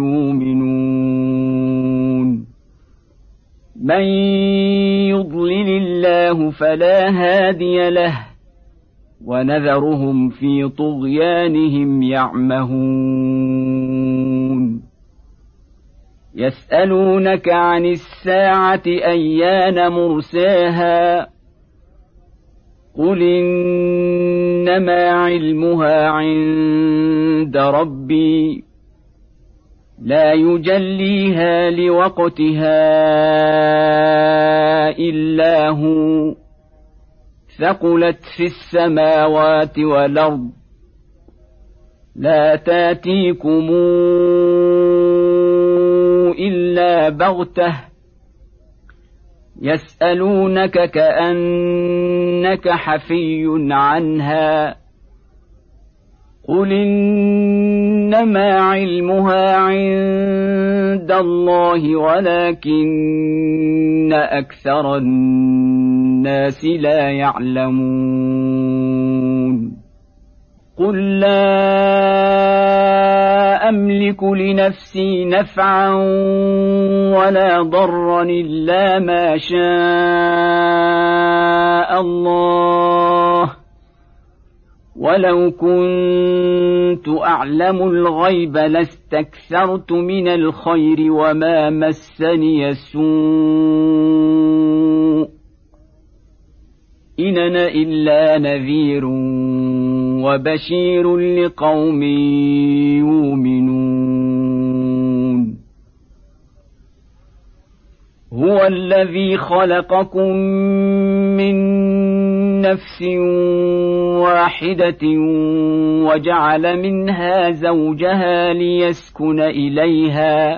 يؤمنون من يضلل الله فلا هادي له ونذرهم في طغيانهم يعمهون يسألونك عن الساعة أيان مرساها قل إنما علمها عند ربي لا يجليها لوقتها إلا هو ثقلت في السماوات والأرض لا تاتيكم إلا بغتة يسألونك كأنك حفي عنها قل إنما علمها عند الله ولكن أكثر الناس لا يعلمون قل لا أملك لنفسي نفعا ولا ضرا إلا ما شاء الله ولو كنت أعلم الغيب لاستكثرت من الخير وما مسني السوء إن أنا إلا نذير وبشير لقوم يؤمنون هو الذي خلقكم من نفس واحدة وجعل منها زوجها ليسكن إليها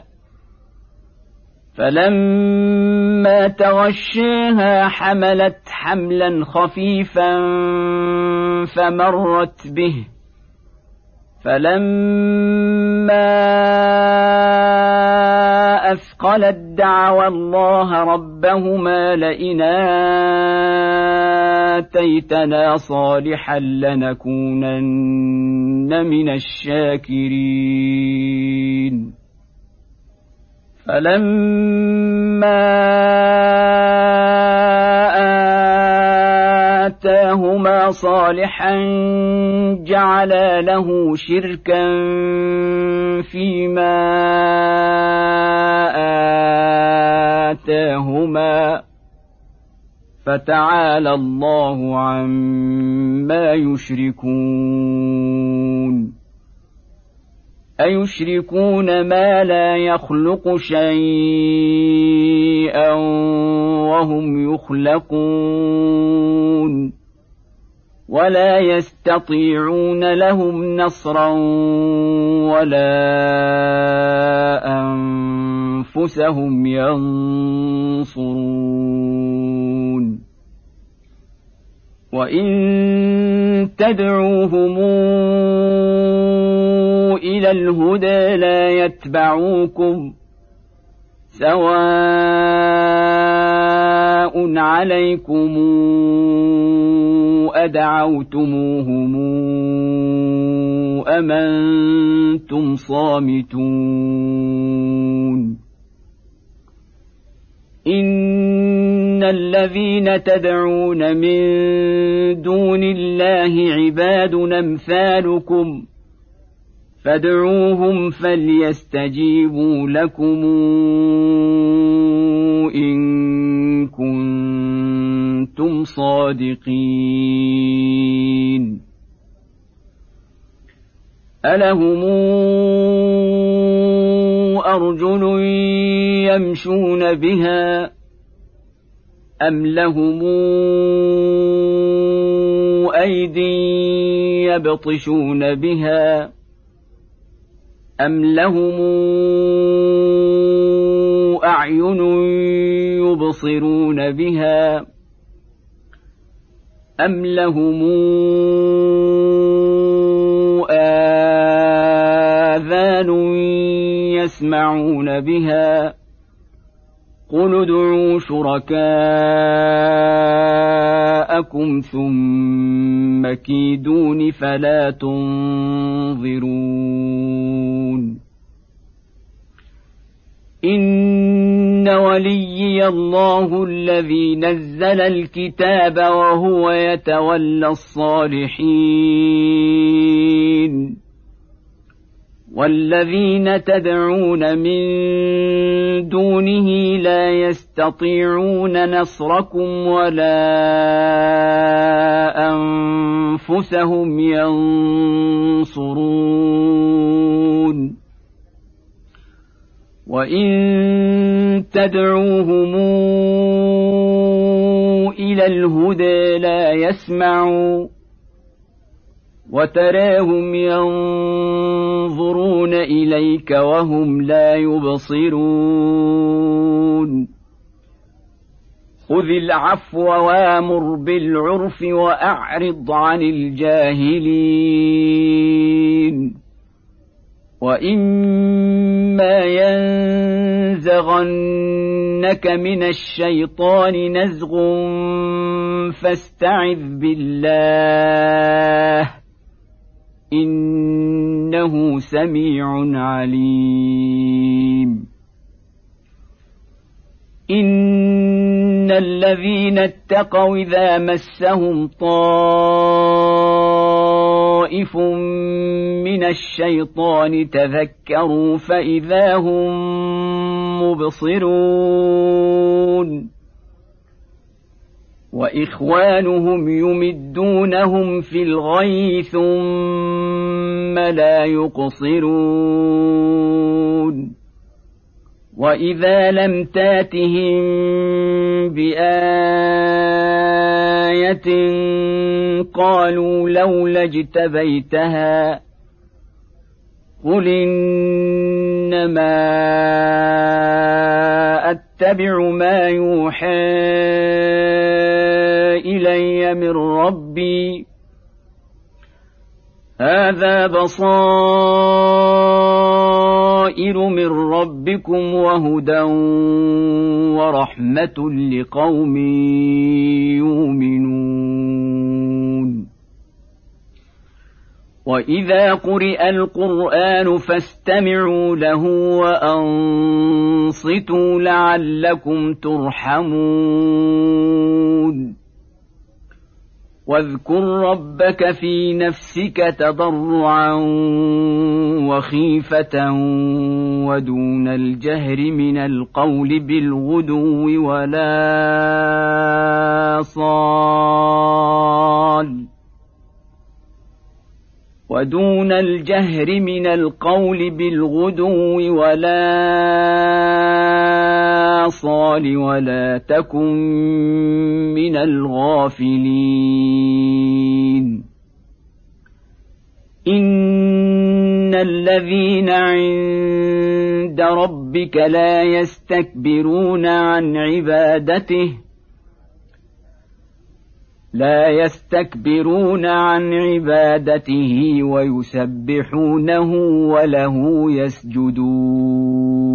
فلما تغشاها حملت حملا خفيفا فمرت به فلما أثقلت دعوا الله ربهما لئن آتيتنا صالحا لنكونن من الشاكرين فلما آتاهما صالحا جعلا له شركا فيما آتاهما فتعالى الله عما يشركون أيشركون ما لا يخلق شيئا وهم يخلقون ولا يستطيعون لهم نصرا ولا أنفسهم ينصرون وإن تدعوهم إلى الهدى لا يتبعوكم سواء عليكم أدعوتموهم أم أنتم صامتون إن الذين تدعون من دون الله عباد أمثالكم فادعوهم فليستجيبوا لكم إن كنتم صادقين ألهم أرجل يمشون بها أم لهم أيدي يبطشون بها أم لهم أعين يبصرون بها أم لهم آذان يسمعون بها قل ادعوا شركاءكم ثم كيدون فلا تنظرون إن وليي الله الذي نزل الكتاب وهو يتولى الصالحين والذين تدعون من دونه لا يستطيعون نصركم ولا أنفسهم ينصرون وإن تدعوهم إلى الهدى لا يسمعوا وتراهم ينظرون إليك وهم لا يبصرون خذ العفو وامر بالعرف وأعرض عن الجاهلين وإما ينزغنك من الشيطان نزغ فاستعذ بالله إنه سميع عليم إن الذين اتقوا إذا مسهم طائف من الشيطان تذكروا فإذا هم مبصرون وإخوانهم يمدونهم في الغي ثم لا يقصرون وإذا لم تاتهم بآية قالوا لولا اجتبيتها قل إنما أتبع ما يوحى إلي من ربي هذا بصائر من ربكم وهدى ورحمة لقوم يؤمنون وإذا قرئ القرآن فاستمعوا له وأنصتوا لعلكم ترحمون واذكر ربك في نفسك تضرعا وخيفة ودون الجهر من القول بالغدو ولا صال ولا تكن من الغافلين إن الذين عند ربك لا يستكبرون عن عبادته ويسبحونه وله يسجدون